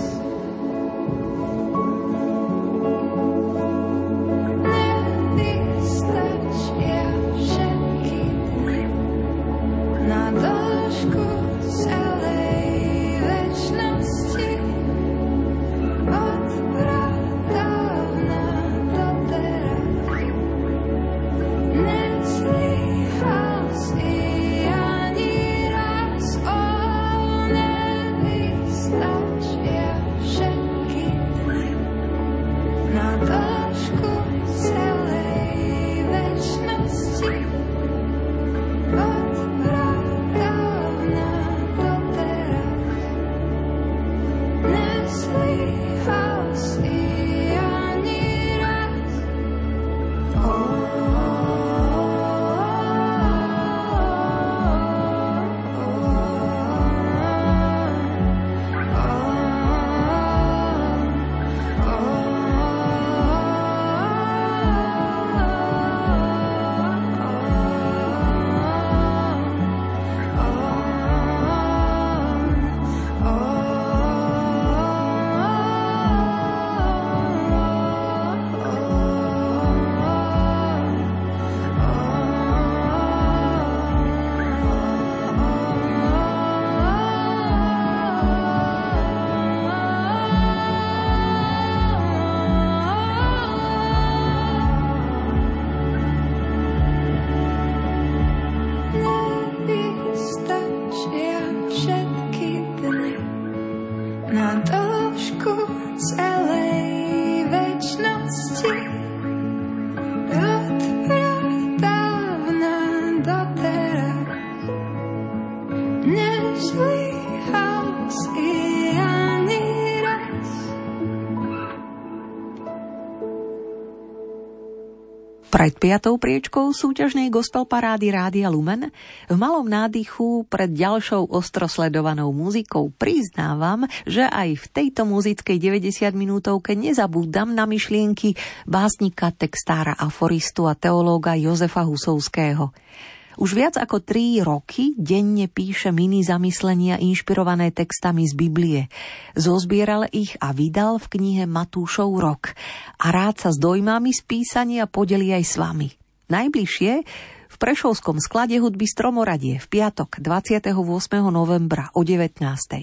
Pred 5. priečkou súťažnej gospel parády Rádia Lumen v malom nádychu pred ďalšou ostrosledovanou muzikou priznávam, že aj v tejto muzickej 90 minútovke nezabúdam na myšlienky básnika, textára, aforistu a teológa Jozefa Husovského. Už viac ako 3 roky denne píše mini zamyslenia inšpirované textami z Biblie. Zozbieral ich a vydal v knihe Matúšov rok. A rád sa s dojmami z písania podelí aj s vami. Najbližšie v prešovskom sklade hudby Stromoradie v piatok 28. novembra o 19.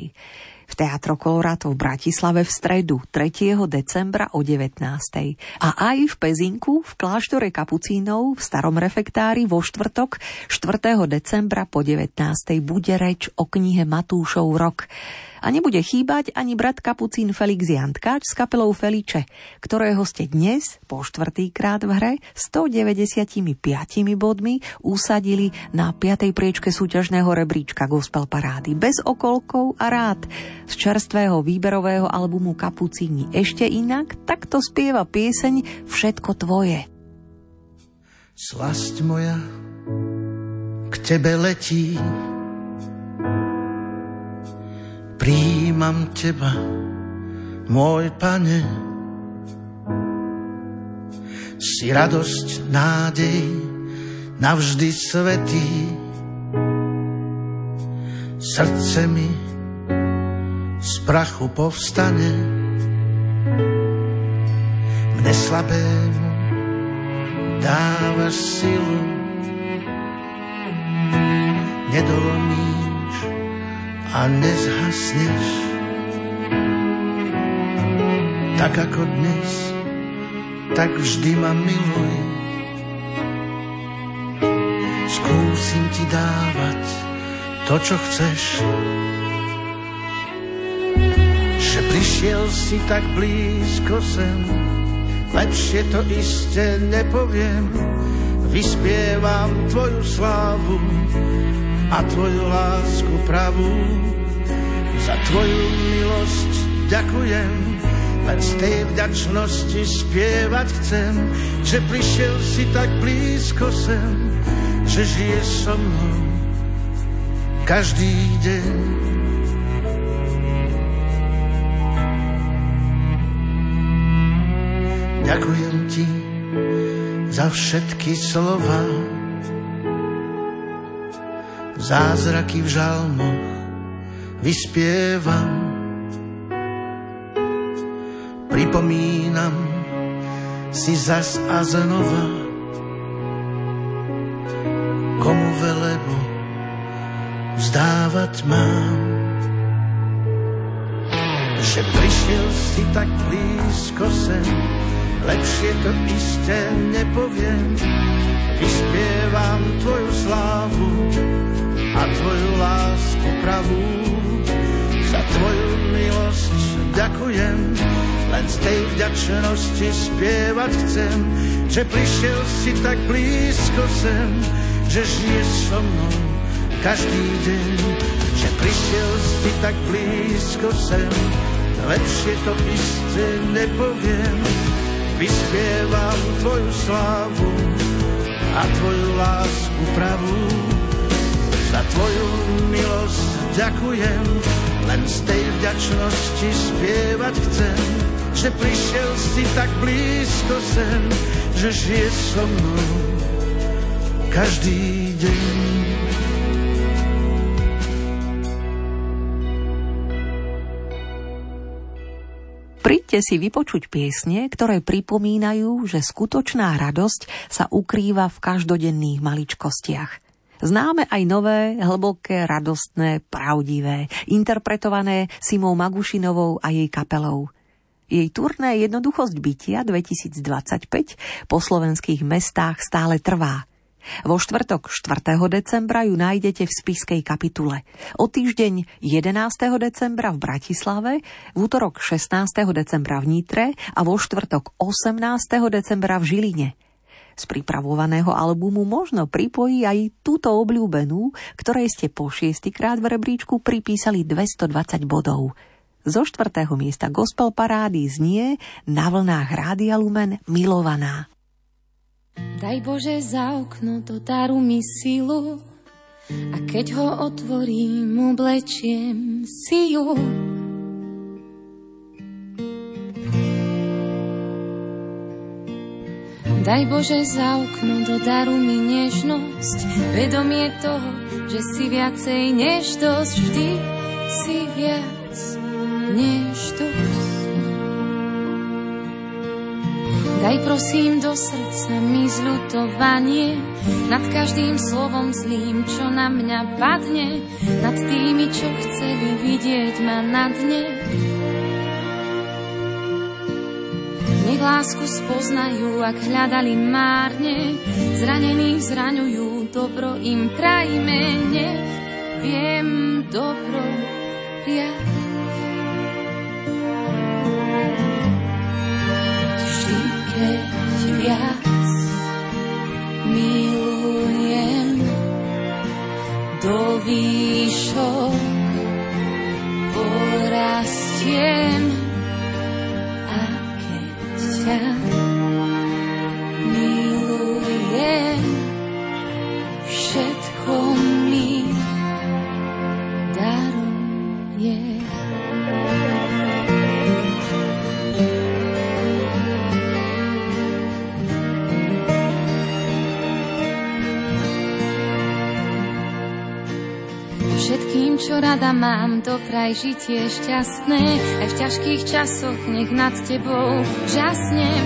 v Teatro Colorado v Bratislave v stredu 3. decembra o 19. A aj v Pezinku v kláštore kapucínov v Starom refektári vo štvrtok 4. decembra po 19. bude reč o knihe Matúšov rok. A nebude chýbať ani brat kapucín Felix Jantkáč s kapelou Feliče, ktorého ste dnes po 4. krát v hre 195 bodmi usadili na 5. priečke súťažného rebríčka gospel parády bez okolkov a rád. Z čerstvého výberového albumu Kapucíni ešte inak takto spieva pieseň Všetko tvoje. Slasť moja k tebe letí, prijímam teba, môj Pane. Si radosť, nádej, navždy svätý. Srdce mi z prachu povstane, mne slabému dávaš silu. Nedolomíš a nezhasneš, tak ako dnes, tak vždy ma miluj. Skúsim ti dávať to, čo chceš, že prišiel si tak blízko sem, lepšie to iste nepoviem. Vyspievam tvoju slávu a tvoju lásku pravú. Za tvoju milosť ďakujem, len z tej vďačnosti spievať chcem, že prišiel si tak blízko sem, že žiješ so mnou každý deň. Ďakujem ti za všetky slova, zázraky v žalmoch vyspievam. Pripomínam si zas a znova, komu velebu vzdávať mám. Že prišiel si tak blízko sem, lepšie to iste nepoviem. Vyspievam tvoju slávu a tvoju lásku pravú. Za tvoju milosť ďakujem, len z tej vďačnosti spievať chcem, že prišiel si tak blízko sem, že žiješ so mnou každý deň. Že prišiel si tak blízko sem, lepšie to iste nepoviem. Vyspievam tvoju slávu a tvoju lásku pravú. Za tvoju milosť ďakujem, len z tej vďačnosti spievať chcem, že prišiel si tak blízko sem, že žiješ so mnou každý deň. Príďte si vypočuť piesne, ktoré pripomínajú, že skutočná radosť sa ukrýva v každodenných maličkostiach. Známe aj nové, hlboké, radostné, pravdivé, interpretované Simou Magušinovou a jej kapelou. Jej turné Jednoduchosť bytia 2025 po slovenských mestách stále trvá. Vo štvrtok 4. decembra ju nájdete v spišskej kapitule. O týždeň 11. decembra v Bratislave, v útorok 16. decembra v Nitre a vo štvrtok 18. decembra v Žiline. Z pripravovaného albumu možno pripojí aj túto obľúbenú, ktorej ste po 6. krát v rebríčku pripísali 220 bodov. Zo 4. miesta gospel parády znie Na vlnách Rádia Lumen Milovaná. Daj Bože za okno do daru mi silu, a keď ho otvorím, oblečiem si ju. Daj Bože za okno do daru mi nežnosť, vedomie toho, že si viacej než dosť, vždy si viac než dosť. Daj prosím do srdca mi zľutovanie nad každým slovom zlým, čo na mňa padne, nad tými, čo chceli vidieť ma na dne. Nech lásku spoznajú, ak hľadali márne, zranených zraňujú, dobro im prajme, neviem dobro prijať. Keď viac milujem, do výšok porastiem, a keď ťa milujem, všetko mi daruje. čo rada mám, dopraj žitie šťastné. Aj v ťažkých časoch nech nad tebou žasnem.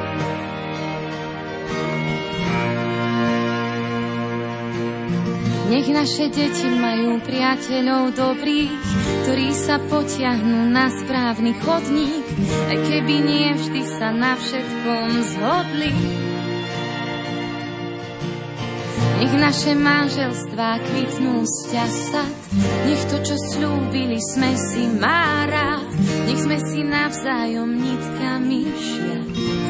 Nech naše deti majú priateľov dobrých, ktorí sa potiahnú na správny chodník, aj keby nie vždy sa na všetkom zhodli. Nech naše manželstvá kvitnú z ťasat, nech to, čo slúbili, sme si má rád, nech sme si navzájom nitkami šiat,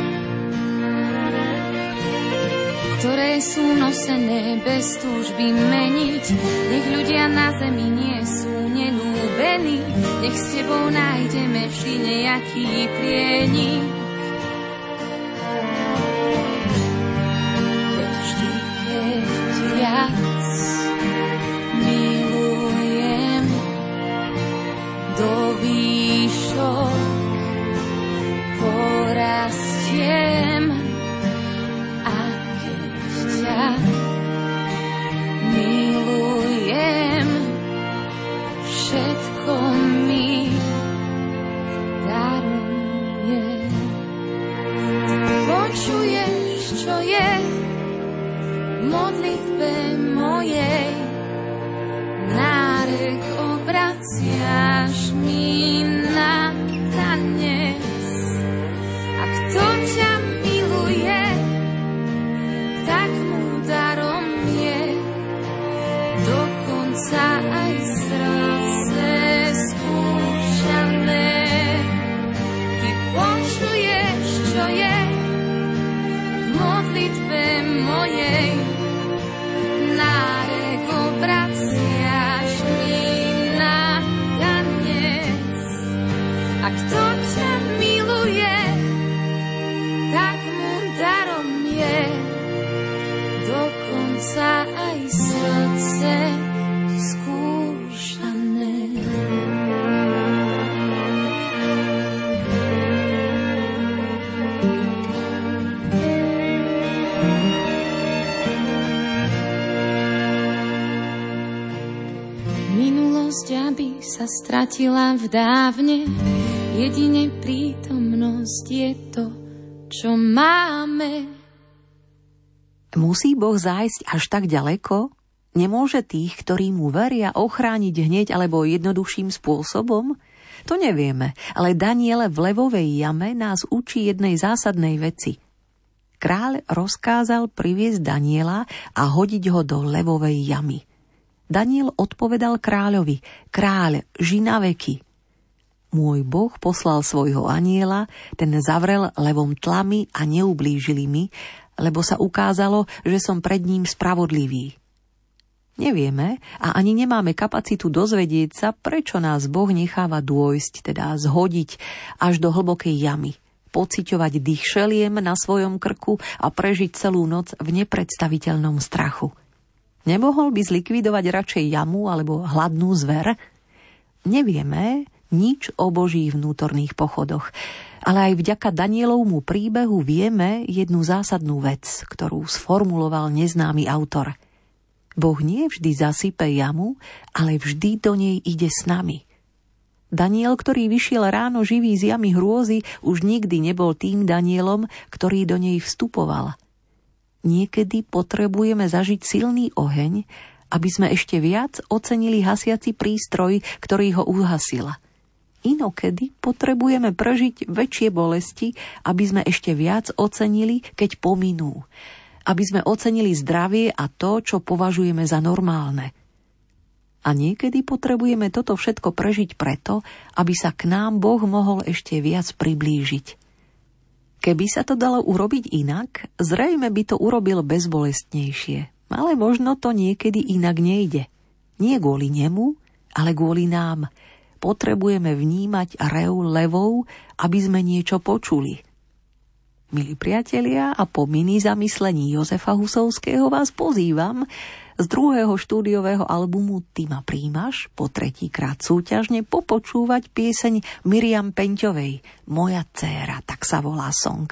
ktoré sú nosené bez túžby meniť. Nech ľudia na zemi nie sú nelúbení, nech s tebou nájdeme vždy nejaký prienik. Veď vždy, keď viac milujem, do výšok porastiem. Milujem, všetko mi daruje. Ty počuješ, čo je v modlitbe mojej, nárek obraciaš mi na tanec. A kto ťa miluje, tak mu darom je dokonca aj srdce skúšané. Ty počuješ, čo je v modlitbe mojej, nárek obraciaš mi na tanec. A kto ťa miluje, tak mu darom je dokonca aj srdce skúšané. Minulosť, aby sa stratila v dávne, jedine prítomnosť je to, čo máme. Musí Boh zájsť až tak ďaleko? Nemôže tých, ktorí mu veria, ochrániť hneď alebo jednoduchším spôsobom? To nevieme, ale Daniel v levovej jame nás učí jednej zásadnej veci. Kráľ rozkázal priviesť Daniela a hodiť ho do levovej jamy. Daniel odpovedal kráľovi: Kráľ, ži na veky. Môj Boh poslal svojho anjela, ten zavrel levom tlamy a neublížili mi, lebo sa ukázalo, že som pred ním spravodlivý. Nevieme a ani nemáme kapacitu dozvedieť sa, prečo nás Boh necháva dôjsť, teda zhodiť až do hlbokej jamy, pociťovať dých šeliem na svojom krku a prežiť celú noc v nepredstaviteľnom strachu. Nemohol by zlikvidovať radšej jamu alebo hladnú zver? Nevieme nič o Božích vnútorných pochodoch, ale aj vďaka Danielovmu príbehu vieme jednu zásadnú vec, ktorú sformuloval neznámy autor. Boh nie vždy zasype jamu, ale vždy do nej ide s nami. Daniel, ktorý vyšiel ráno živý z jamy hrôzy, už nikdy nebol tým Danielom, ktorý do nej vstupoval. Niekedy potrebujeme zažiť silný oheň, aby sme ešte viac ocenili hasiaci prístroj, ktorý ho uhasil. Inokedy potrebujeme prežiť väčšie bolesti, aby sme ešte viac ocenili, keď pominú. Aby sme ocenili zdravie a to, čo považujeme za normálne. A niekedy potrebujeme toto všetko prežiť preto, aby sa k nám Boh mohol ešte viac priblížiť. Keby sa to dalo urobiť inak, zrejme by to urobil bezbolestnejšie. Ale možno to niekedy inak nejde. Nie kvôli nemu, ale kvôli nám. Potrebujeme vnímať rev levou, aby sme niečo počuli. Milí priatelia, a po mini zamyslení Jozefa Husovského vás pozývam z 2. štúdiového albumu Ty ma príjmaš po 3-krát súťažne popočúvať pieseň Miriam Peňťovej Moja dcéra, tak sa volá song.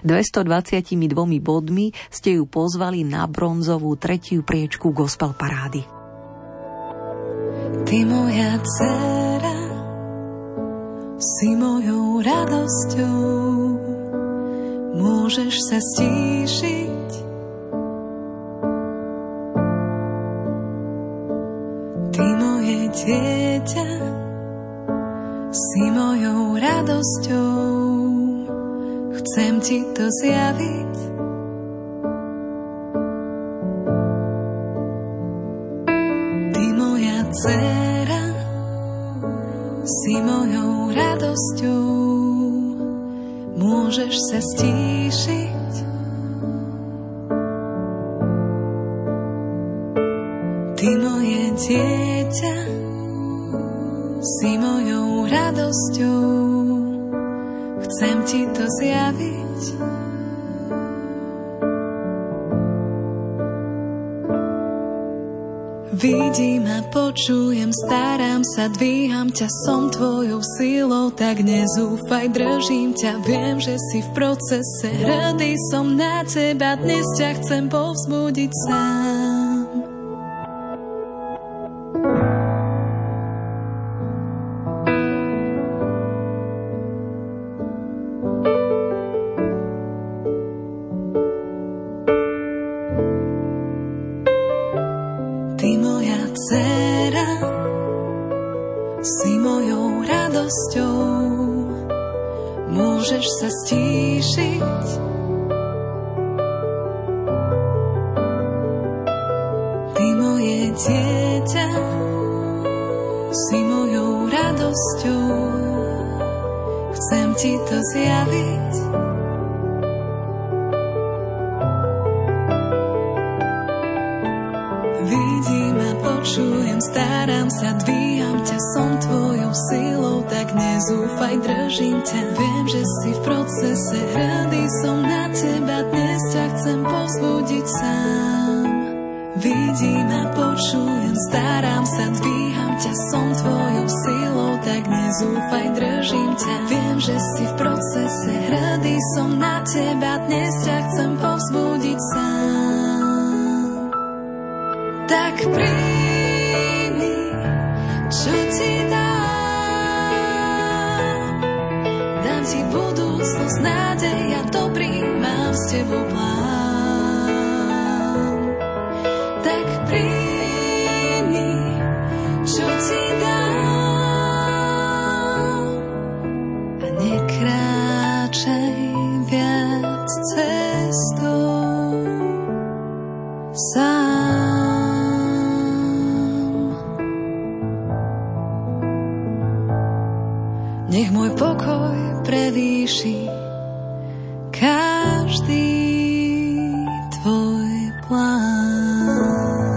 222 bodmi ste ju pozvali na bronzovú 3. priečku gospel parády. Ty moja dcera, si mojou radosťou, môžeš sa stíšiť. Ty moje dieťa, si mojou radosťou, chcem ti to zjaviť. Ty moja dcera, si mojou radosťou, môžeš sa stíšiť. Ty moje dieťa, si mojou radosťou, chcem ti to zjaviť. Vidím a počujem, starám sa, dvíham ťa, som tvojou silou, tak nezúfaj, držím ťa, viem, že si v procese, hrdý som na teba, dnes ťa chcem povzbudiť sám. Môžeš sa stíšiť. Ty moje dieťa, si mojou radosťou, chcem ti to zjaviť. Vidím a počujem, starám sa, dvíham ťa, som tvojou silou, tak nezúfaj, držím ťa, viem, že si v procese, hrdý som na teba, dnes ťa chcem povzbudiť sám. Vidím a počujem, starám sa, dvíham ťa, som tvojou silou, tak nezúfaj, držím ťa, viem, že si v procese, hrdý som na teba, dnes ťa chcem povzbudiť sám. Tak príjmi, čo ti dám ti budúcnosť, nádej a dobrý, mám s tebou plán. Tak príjmi, čo ti dám a nekráčaj viac cestou sám. Nech môj pokoj prevýši každý tvoj plán.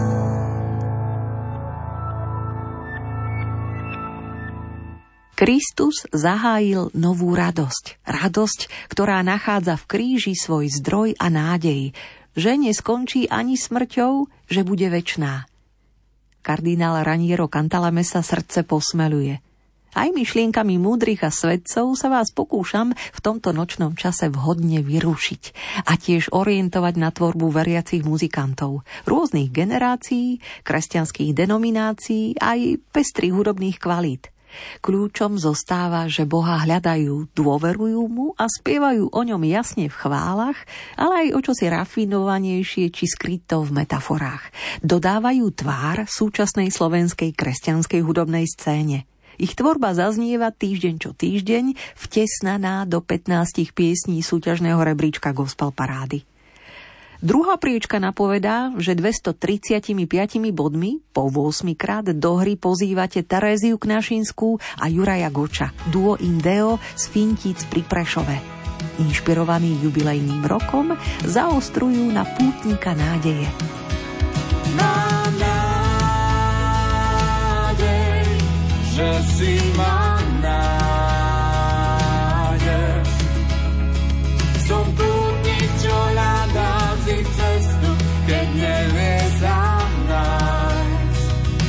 Kristus zahájil novú radosť. Radosť, ktorá nachádza v kríži svoj zdroj a nádej, že neskončí ani smrťou, že bude večná. Kardinál Raniero Cantalamessa srdce posmeluje. Aj myšlienkami múdrych a svedcov sa vás pokúšam v tomto nočnom čase vhodne vyrušiť a tiež orientovať na tvorbu veriacich muzikantov rôznych generácií, kresťanských denominácií aj pestrých hudobných kvalít. Kľúčom zostáva, že Boha hľadajú, dôverujú mu a spievajú o ňom jasne v chválach, ale aj o čosi rafinovanejšie či skryto v metaforách. Dodávajú tvár súčasnej slovenskej kresťanskej hudobnej scéne. Ich tvorba zaznieva týždeň čo týždeň, vtesnaná do 15 piesní súťažného rebríčka Gospel Parády. Druhá priečka napovedá, že 235 bodmi po 8 krát do hry pozývate Teréziu Knašinskú a Juraja Goča, duo Indeo z Fintíc pri Prešove. Inšpirovaní jubilejným rokom zaostrujú na pútnika nádeje. Že si ma nájdeš. Som pútnik, čo hľadá si cestu, keď nevie sám nájsť.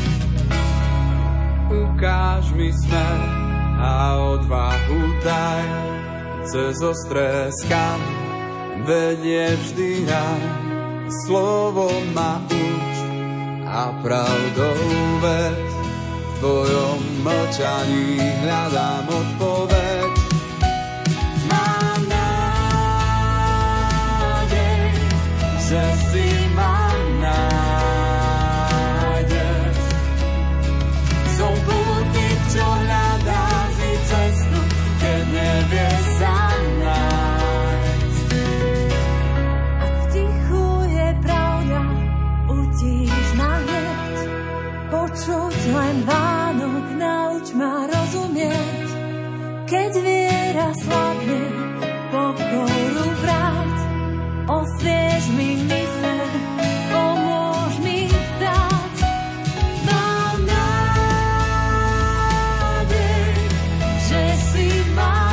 Ukáž mi smer a odvahu daj, cez ostré skaly vedie vždy raj. Slovo ma uč a pravdou ved, tvojom mlčaní hľadám odpoveď. Mám nádej, že si ma nájdeš. Som pútnik, čo hľadá vždy cestu, keď nevie sa nájsť. Ak v tichu je pravda, utíš ma hneď. Počuť len Vánok, nauč ma rozumieť. Keď viera slabne, pokoru vráť. Osviež mi myseľ, pomôž mi vstať. Mám nádej, že si ma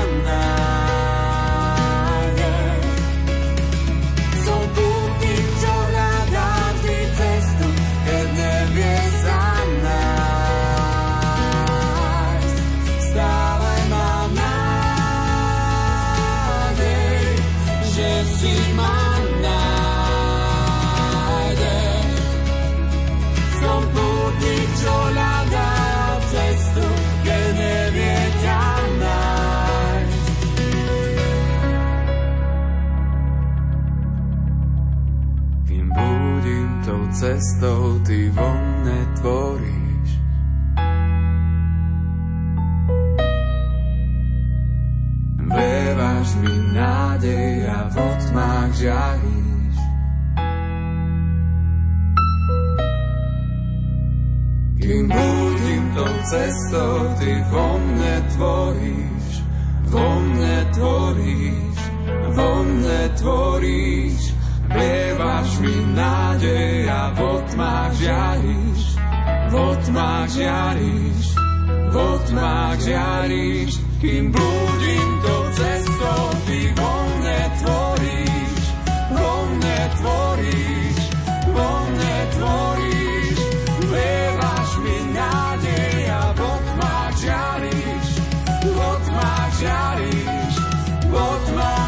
nájdeš. Som pútnik, čo hľadá vždy cestu, keď nevie sa nájsť. Stále mám nádej, že si ma cestou ty vo mne tvoríš. Vlievaš mi nádej a v tmách žiaríš. Kým blúdim tou cestou, ty vo mne tvoríš. Vo mne tvoríš, vo mne tvoríš. Vlievaš mi nádej a vo tmách žiaríš, vo tmách žiaríš, vo tmách žiaríš. Kým blúdim tou cestou, ty vo mne tvoríš, vo mne tvoríš, vo mne tvoríš. Vlievaš mi nádej a vo tmách žiaríš, vo tmách žiaríš, vo tmách.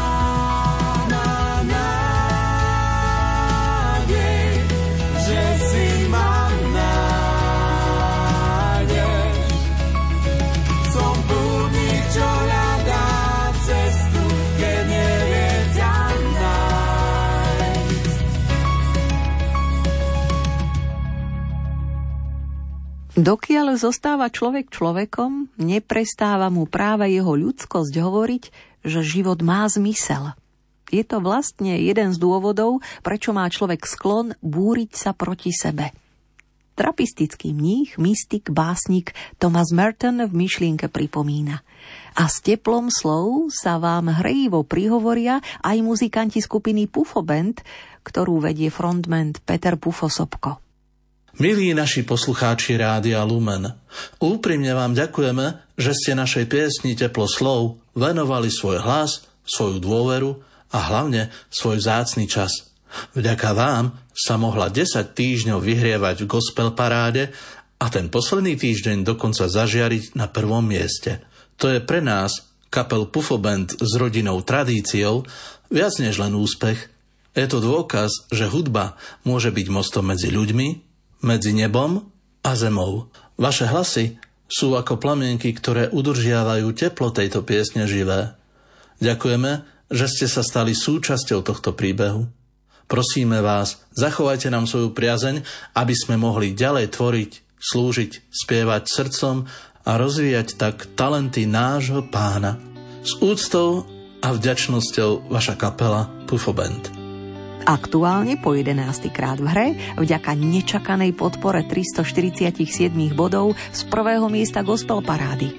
Dokiaľ zostáva človek človekom, neprestáva mu práve jeho ľudskosť hovoriť, že život má zmysel. Je to vlastne jeden z dôvodov, prečo má človek sklon búriť sa proti sebe. Trapistický mních, mystik, básnik Thomas Merton v myšlienke pripomína. A s teplom slov sa vám hrejivo prihovoria aj muzikanti skupiny Pufo Band, ktorú vedie frontman Peter Pufo-Sobko. Milí naši poslucháči Rádia Lumen, úprimne vám ďakujeme, že ste našej piesni Teplo slov venovali svoj hlas, svoju dôveru a hlavne svoj vzácny čas. Vďaka vám sa mohla 10 týždňov vyhrievať v gospel paráde a ten posledný týždeň dokonca zažiariť na prvom mieste. To je pre nás, kapel Pufo Band s rodinnou tradíciou, viac než len úspech. Je to dôkaz, že hudba môže byť mostom medzi ľuďmi, medzi nebom a zemou. Vaše hlasy sú ako plamienky, ktoré udržiavajú teplo tejto piesne živé. Ďakujeme, že ste sa stali súčasťou tohto príbehu. Prosíme vás, zachovajte nám svoju priazeň, aby sme mohli ďalej tvoriť, slúžiť, spievať srdcom a rozvíjať tak talenty nášho Pána. S úctou a vďačnosťou vaša kapela Pufo Band. Aktuálne po 11. krát v hre, vďaka nečakanej podpore 347 bodov z prvého miesta gospel parády.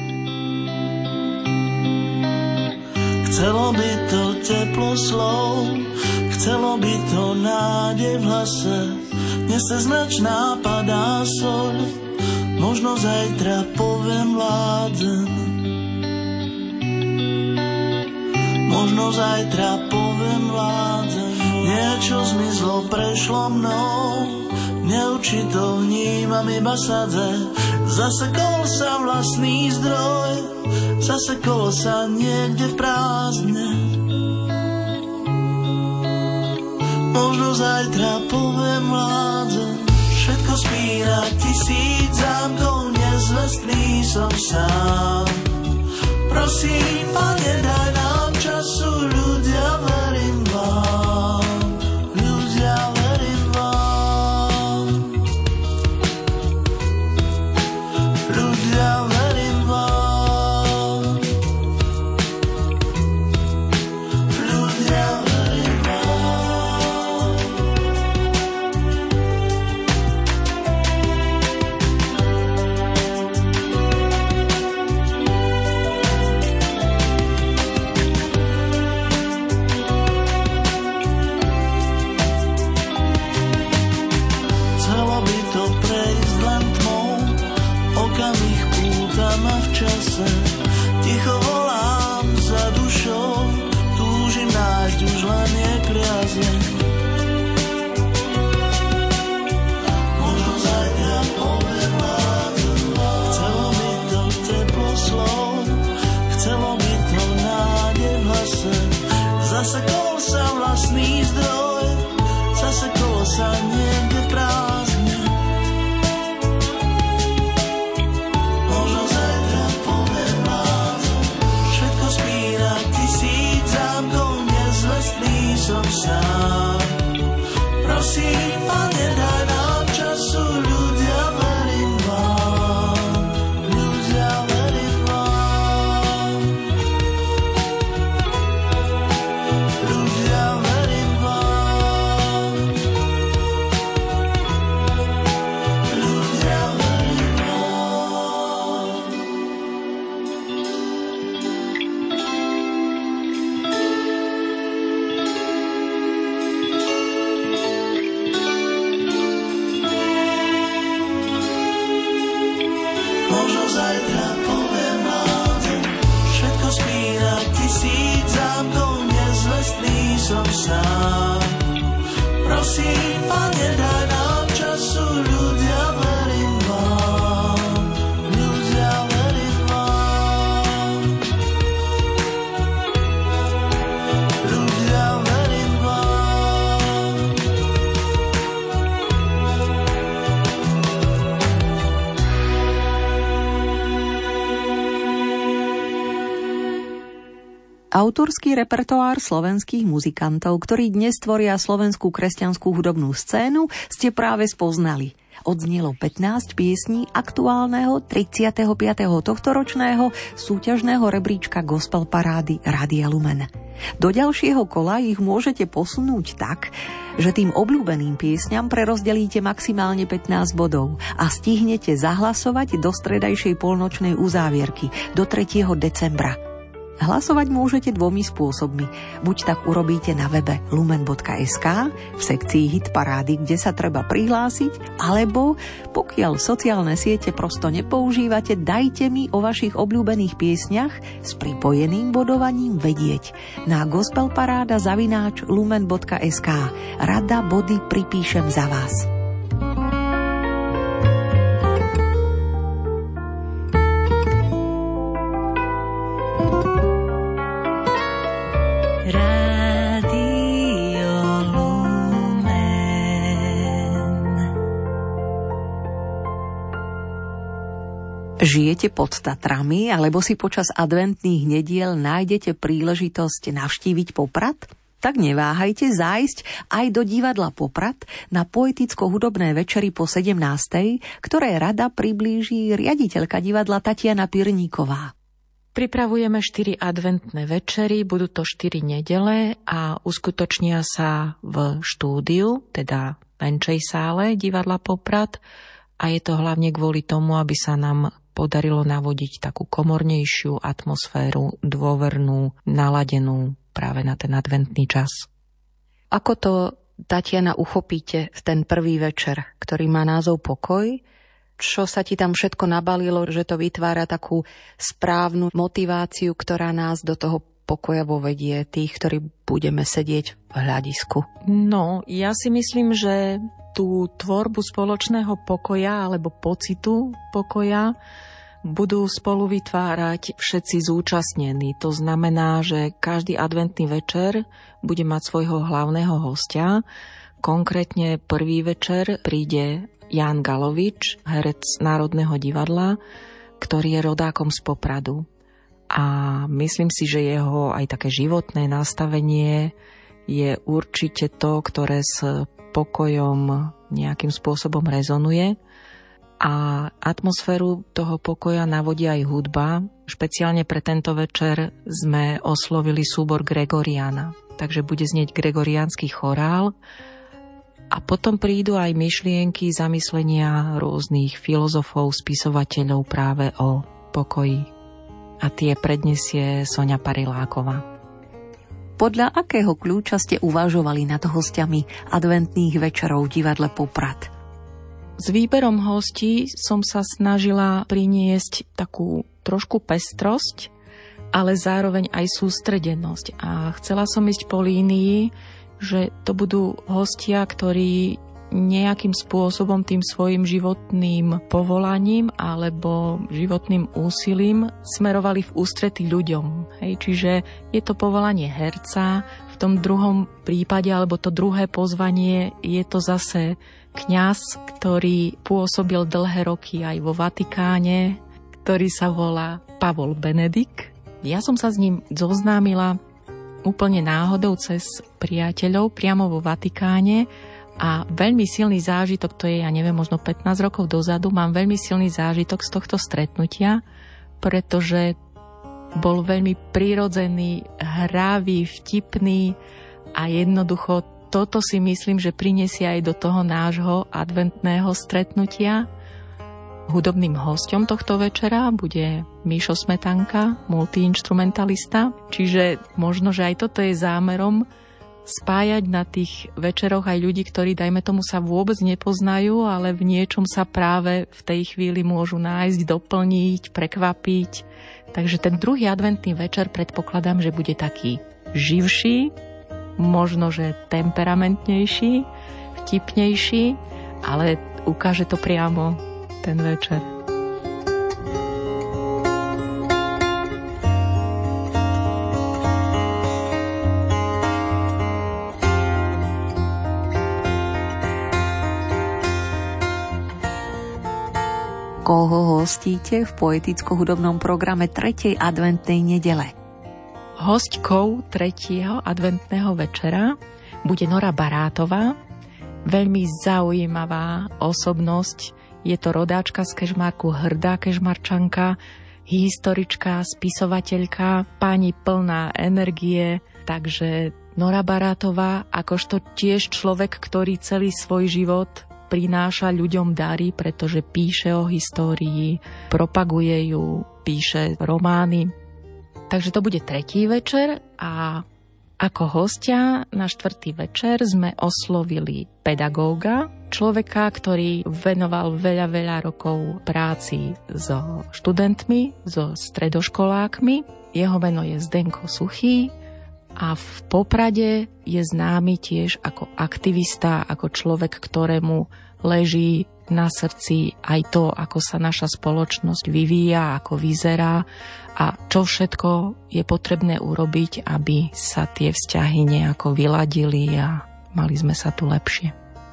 Chcelo by to teplo slov, chcelo by to nádej v hlase, dnes sa značná padá soľ, možno zajtra poviem vládzen. Možno zajtra poviem vládzen. Niečo zmizlo, prešlo mnou, neurčito vnímam iba sadze. Zasekol sa vlastný zdroj, zasekol sa niekde v prázdne. Možno zajtra poviem vládzen. Všetko spíra, 1000 zámkov, nezvestný som sám. Prosím, Pane, daj nám času, ľudia, verím vám. Ľudia, verím vám. Ľudia, verím vám. Ľudia, verím vám. Chcelo by to prejsť len tmou, okamih púta ma v čase. Ticho volám za dušou, túžim nájsť už len jej priazeň. Možno zajtra poviem lásku, chcelo by to teplo slov, chcelo by to nádej v hlase. Zasekol sa vlastný zdroj, zasekol sa niekde v prázdne. Možno zajtra poviem lásku, všetko spíra tisíc zámkov, nezvestný som sám. Prosím, Pane, daj nám času, ľudia, verím vám. Ľudia, verím vám. Ľudia, verím vám. Ľudia, verím vám. Možno zajtra poviem lásku, všetko spíra tisíc zámkov, nezvestný som sám. Prosím, Pane, daj nám času, ľudia, verím vám. Ľudia, verím vám. Ľudia, verím vám. Autorský repertoár slovenských muzikantov, ktorí dnes tvoria slovenskú kresťanskú hudobnú scénu, ste práve spoznali. Odznelo 15 piesní aktuálneho 35. tohtoročného súťažného rebríčka Gospel parády Rádia Lumen. Do ďalšieho kola ich môžete posunúť tak, že tým obľúbeným piesňam prerozdelíte maximálne 15 bodov a stihnete zahlasovať do stredajšej polnočnej uzávierky, do 3. decembra. Hlasovať môžete dvomi spôsobmi. Buď tak urobíte na webe lumen.sk v sekcii Hit parády, kde sa treba prihlásiť, alebo pokiaľ sociálne siete prosto nepoužívate, dajte mi o vašich obľúbených piesňach s pripojeným bodovaním vedieť na gospelparáda@lumen.sk. Rada body pripíšem za vás. Žijete pod Tatrami, alebo si počas adventných nediel nájdete príležitosť navštíviť Poprad? Tak neváhajte zájsť aj do divadla Poprad na poeticko-hudobné večery po 17., ktoré rada priblíži riaditeľka divadla Tatiana Pirníková. Pripravujeme 4 adventné večery, budú to 4 nedele a uskutočnia sa v štúdiu, teda menšej sále divadla Poprad, a je to hlavne kvôli tomu, aby sa nám podarilo navodiť takú komornejšiu atmosféru, dôvernú, naladenú práve na ten adventný čas. Ako to, Tatiana, uchopíte v ten prvý večer, ktorý má názov Pokoj? Čo sa ti tam všetko nabalilo, že to vytvára takú správnu motiváciu, ktorá nás do toho pokoja vovedie, tých, ktorí budeme sedieť v hľadisku? No, ja si myslím, že tú tvorbu spoločného pokoja alebo pocitu pokoja budú spolu vytvárať všetci zúčastnení. To znamená, že každý adventný večer bude mať svojho hlavného hostia. Konkrétne prvý večer príde Ján Galovič, herec Národného divadla, ktorý je rodákom z Popradu. A myslím si, že jeho aj také životné nastavenie je určite to, ktoré s pokojom nejakým spôsobom rezonuje. A atmosféru toho pokoja navodí aj hudba. Špeciálne pre tento večer sme oslovili súbor Gregoriana. Takže bude znieť gregoriánsky chorál. A potom prídu aj myšlienky, zamyslenia rôznych filozofov, spisovateľov práve o pokoji. A tie predniesie Soňa Pariláková. Podľa akého kľúča ste uvažovali nad hostiami adventných večerov v divadle Poprad? S výberom hostí som sa snažila priniesť takú trošku pestrosť, ale zároveň aj sústredenosť. A chcela som ísť po línii, že to budú hostia, ktorí nejakým spôsobom tým svojim životným povolaním alebo životným úsilím smerovali v ústrety ľuďom. Hej, čiže je to povolanie herca, v tom druhom prípade alebo to druhé pozvanie je to zase kňaz, ktorý pôsobil dlhé roky aj vo Vatikáne, ktorý sa volá Pavol Benedik. Ja som sa s ním zoznámila úplne náhodou cez priateľov priamo vo Vatikáne a veľmi silný zážitok, to je, ja neviem, možno 15 rokov dozadu, mám veľmi silný zážitok z tohto stretnutia, pretože bol veľmi prirodzený, hravý, vtipný a jednoducho toto si myslím, že prinesie aj do toho nášho adventného stretnutia. Hudobným hosťom tohto večera bude Mišo Smetanka, multiinstrumentalista, čiže možno, že aj toto je zámerom spájať na tých večeroch aj ľudí, ktorí, dajme tomu, sa vôbec nepoznajú, ale v niečom sa práve v tej chvíli môžu nájsť, doplniť, prekvapiť. Takže ten druhý adventný večer predpokladám, že bude taký živší, možno, že temperamentnejší, vtipnejší, ale ukáže to priamo ten večer. Koho hostíte v poeticko-hudobnom programe 3. adventnej nedele? Hostkou 3. adventného večera bude Nora Barátová, veľmi zaujímavá osobnosť. Je to rodáčka z Kežmarku, hrdá Kežmarčanka, historička, spisovateľka, pani plná energie. Takže Nora Barátová, akožto tiež človek, ktorý celý svoj život prináša ľuďom dary, pretože píše o histórii, propaguje ju, píše romány. Takže to bude 3. večer a ako hostia na 4. večer sme oslovili pedagóga, človeka, ktorý venoval veľa rokov práci so študentmi, so stredoškolákmi. Jeho meno je Zdenko Suchý a v Poprade je známy tiež ako aktivista, ako človek, ktorému leží na srdci aj to, ako sa naša spoločnosť vyvíja, ako vyzerá a čo všetko je potrebné urobiť, aby sa tie vzťahy nejako vyladili a mali sme sa tu lepšie.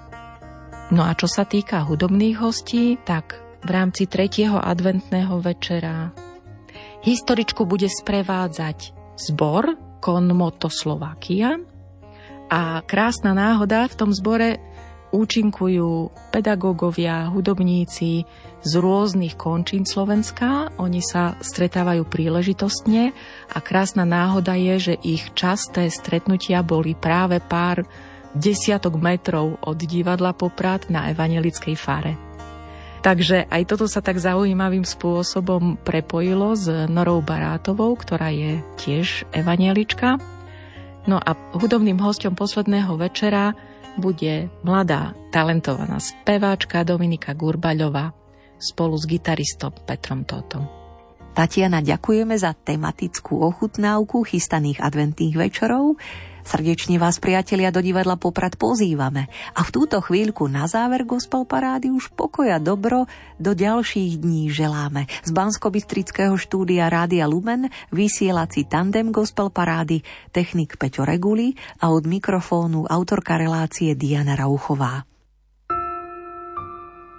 No a čo sa týka hudobných hostí, tak v rámci 3. adventného večera historičku bude sprevádzať zbor Konmoto Slovakia a krásna náhoda, v tom zbore účinkujú pedagógovia, hudobníci z rôznych končín Slovenska. Oni sa stretávajú príležitostne a krásna náhoda je, že ich časté stretnutia boli práve pár desiatok metrov od divadla Poprad na Evanjelickej fare. Takže aj toto sa tak zaujímavým spôsobom prepojilo s Norou Barátovou, ktorá je tiež evanjelička. No a hudobným hosťom posledného večera bude mladá, talentovaná speváčka Dominika Gurbaľová spolu s gitaristom Petrom Totom. Tatiana, ďakujeme za tematickú ochutnávku chystaných adventných večerov. Srdečne vás, priatelia, do divadla Poprad pozývame. A v túto chvíľku na záver gospel parády už pokoja dobro do ďalších dní želáme. Z Banskobystrického štúdia Rádia Lumen vysielací tandem gospel parády, technik Peťo Reguli a od mikrofónu autorka relácie Diana Rauchová.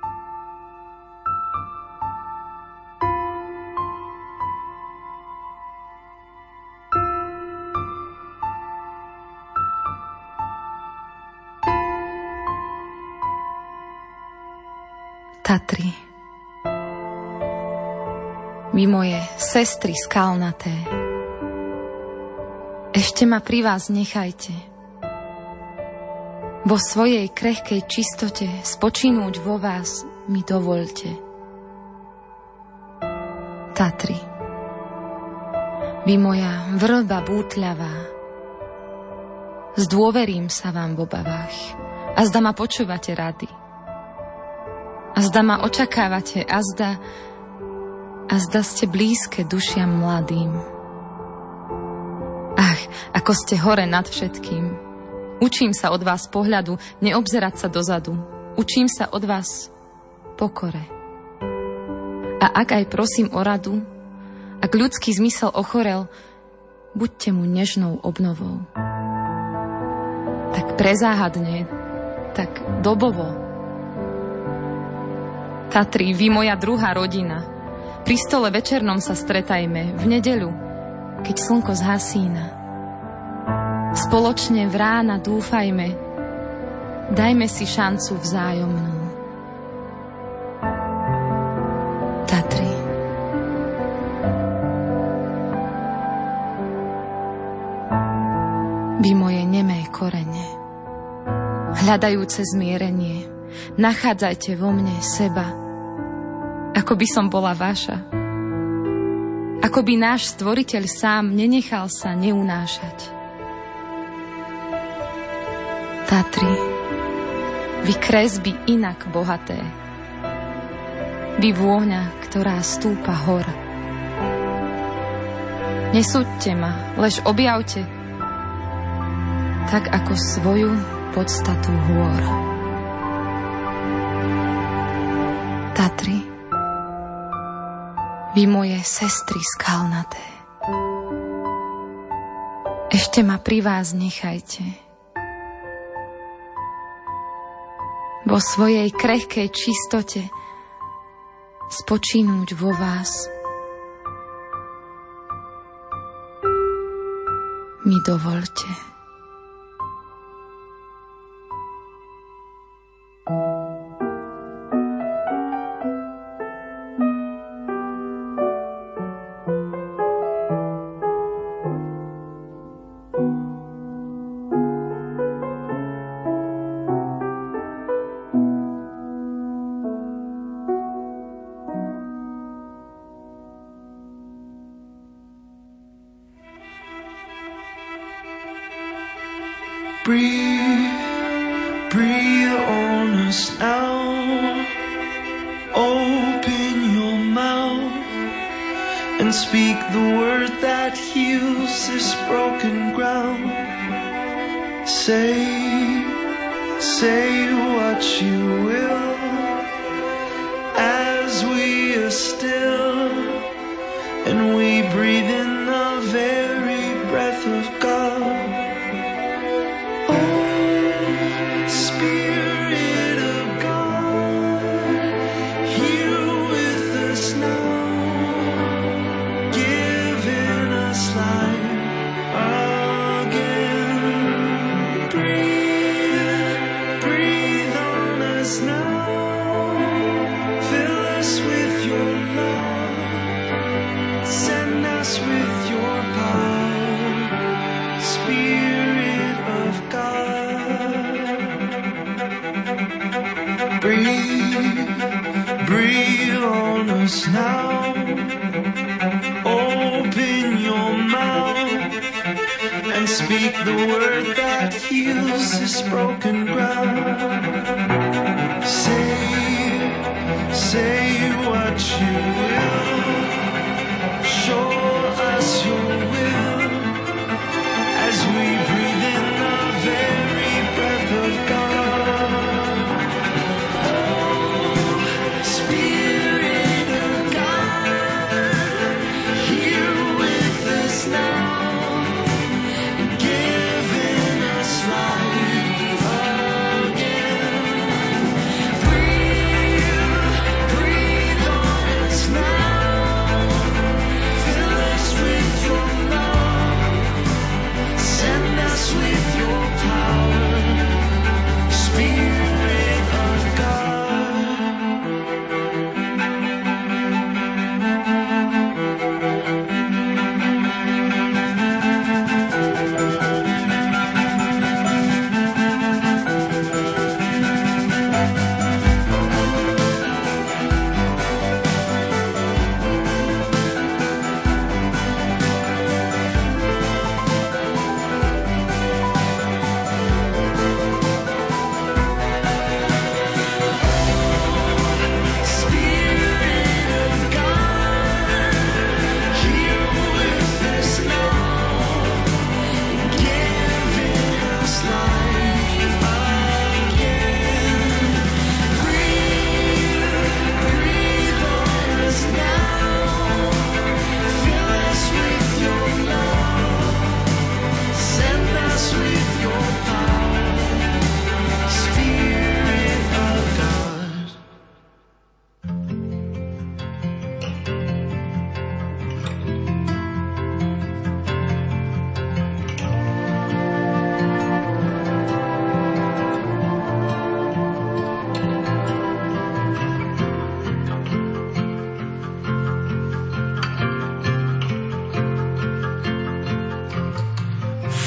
Tatry. Vy moje sestry skalnaté, ešte ma pri vás nechajte. Vo svojej krehkej čistote spočinúť vo vás mi dovoľte. Tatry. Vy moja vrba bútľavá, zdôverím sa vám v obavách a zda ma počúvate rady. A zda ma očakávate a zda ste blízke dušiam mladým. Ach, ako ste hore nad všetkým. Učím sa od vás pohľadu, neobzerať sa dozadu. Učím sa od vás pokore. A ak aj prosím o radu, ak ľudský zmysel ochorel, buďte mu nežnou obnovou. Tak prezáhadne, tak dobovo. Tatry, vy moja druhá rodina. Pri stole večernom sa stretajme, v nedeľu, keď slnko zhasína. Spoločne v rána dúfajme, dajme si šancu vzájomnú. Tatry. Vy moje nemé korene, hľadajúce zmierenie, nachádzajte vo mne seba, ako by som bola vaša. Ako by náš stvoriteľ sám nenechal sa neunášať. Tatry, vy kresby inak bohaté, vy vôňa, ktorá stúpa hor. Nesúďte ma, lež objavte, tak ako svoju podstatu hôr. Tatry, vy moje sestry skalnaté, ešte ma pri vás nechajte. Vo svojej krehkej čistote spočinúť vo vás mi dovoľte. Breathe on us now. Open your mouth and speak the word that heals this broken ground. Say what you will as we are still and we breathe in the very breath of God. Spirit of God, here with us now, giving us life again. Breathe on us now, fill us with your love, send us with your power, Spirit of God. Breathe on us now. Open your mouth and speak the word that heals this broken ground. Say what you will. Show us your will as we breathe in the very breath of God. Breathe on us now.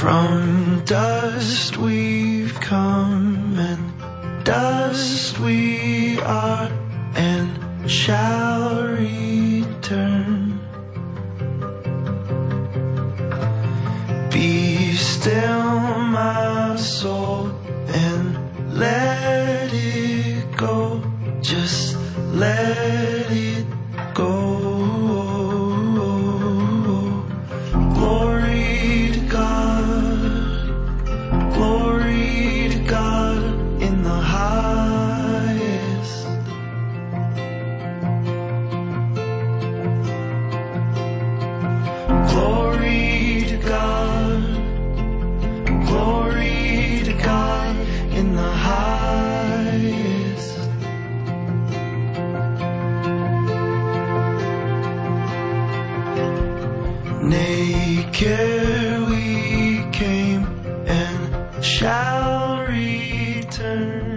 From dust we've come, and dust we are, and shall return. Be still, my soul, and let it go. Just let it go. Glory to God, glory to God in the highest. Glory to God, glory to God in the highest. Naked we came and shall return.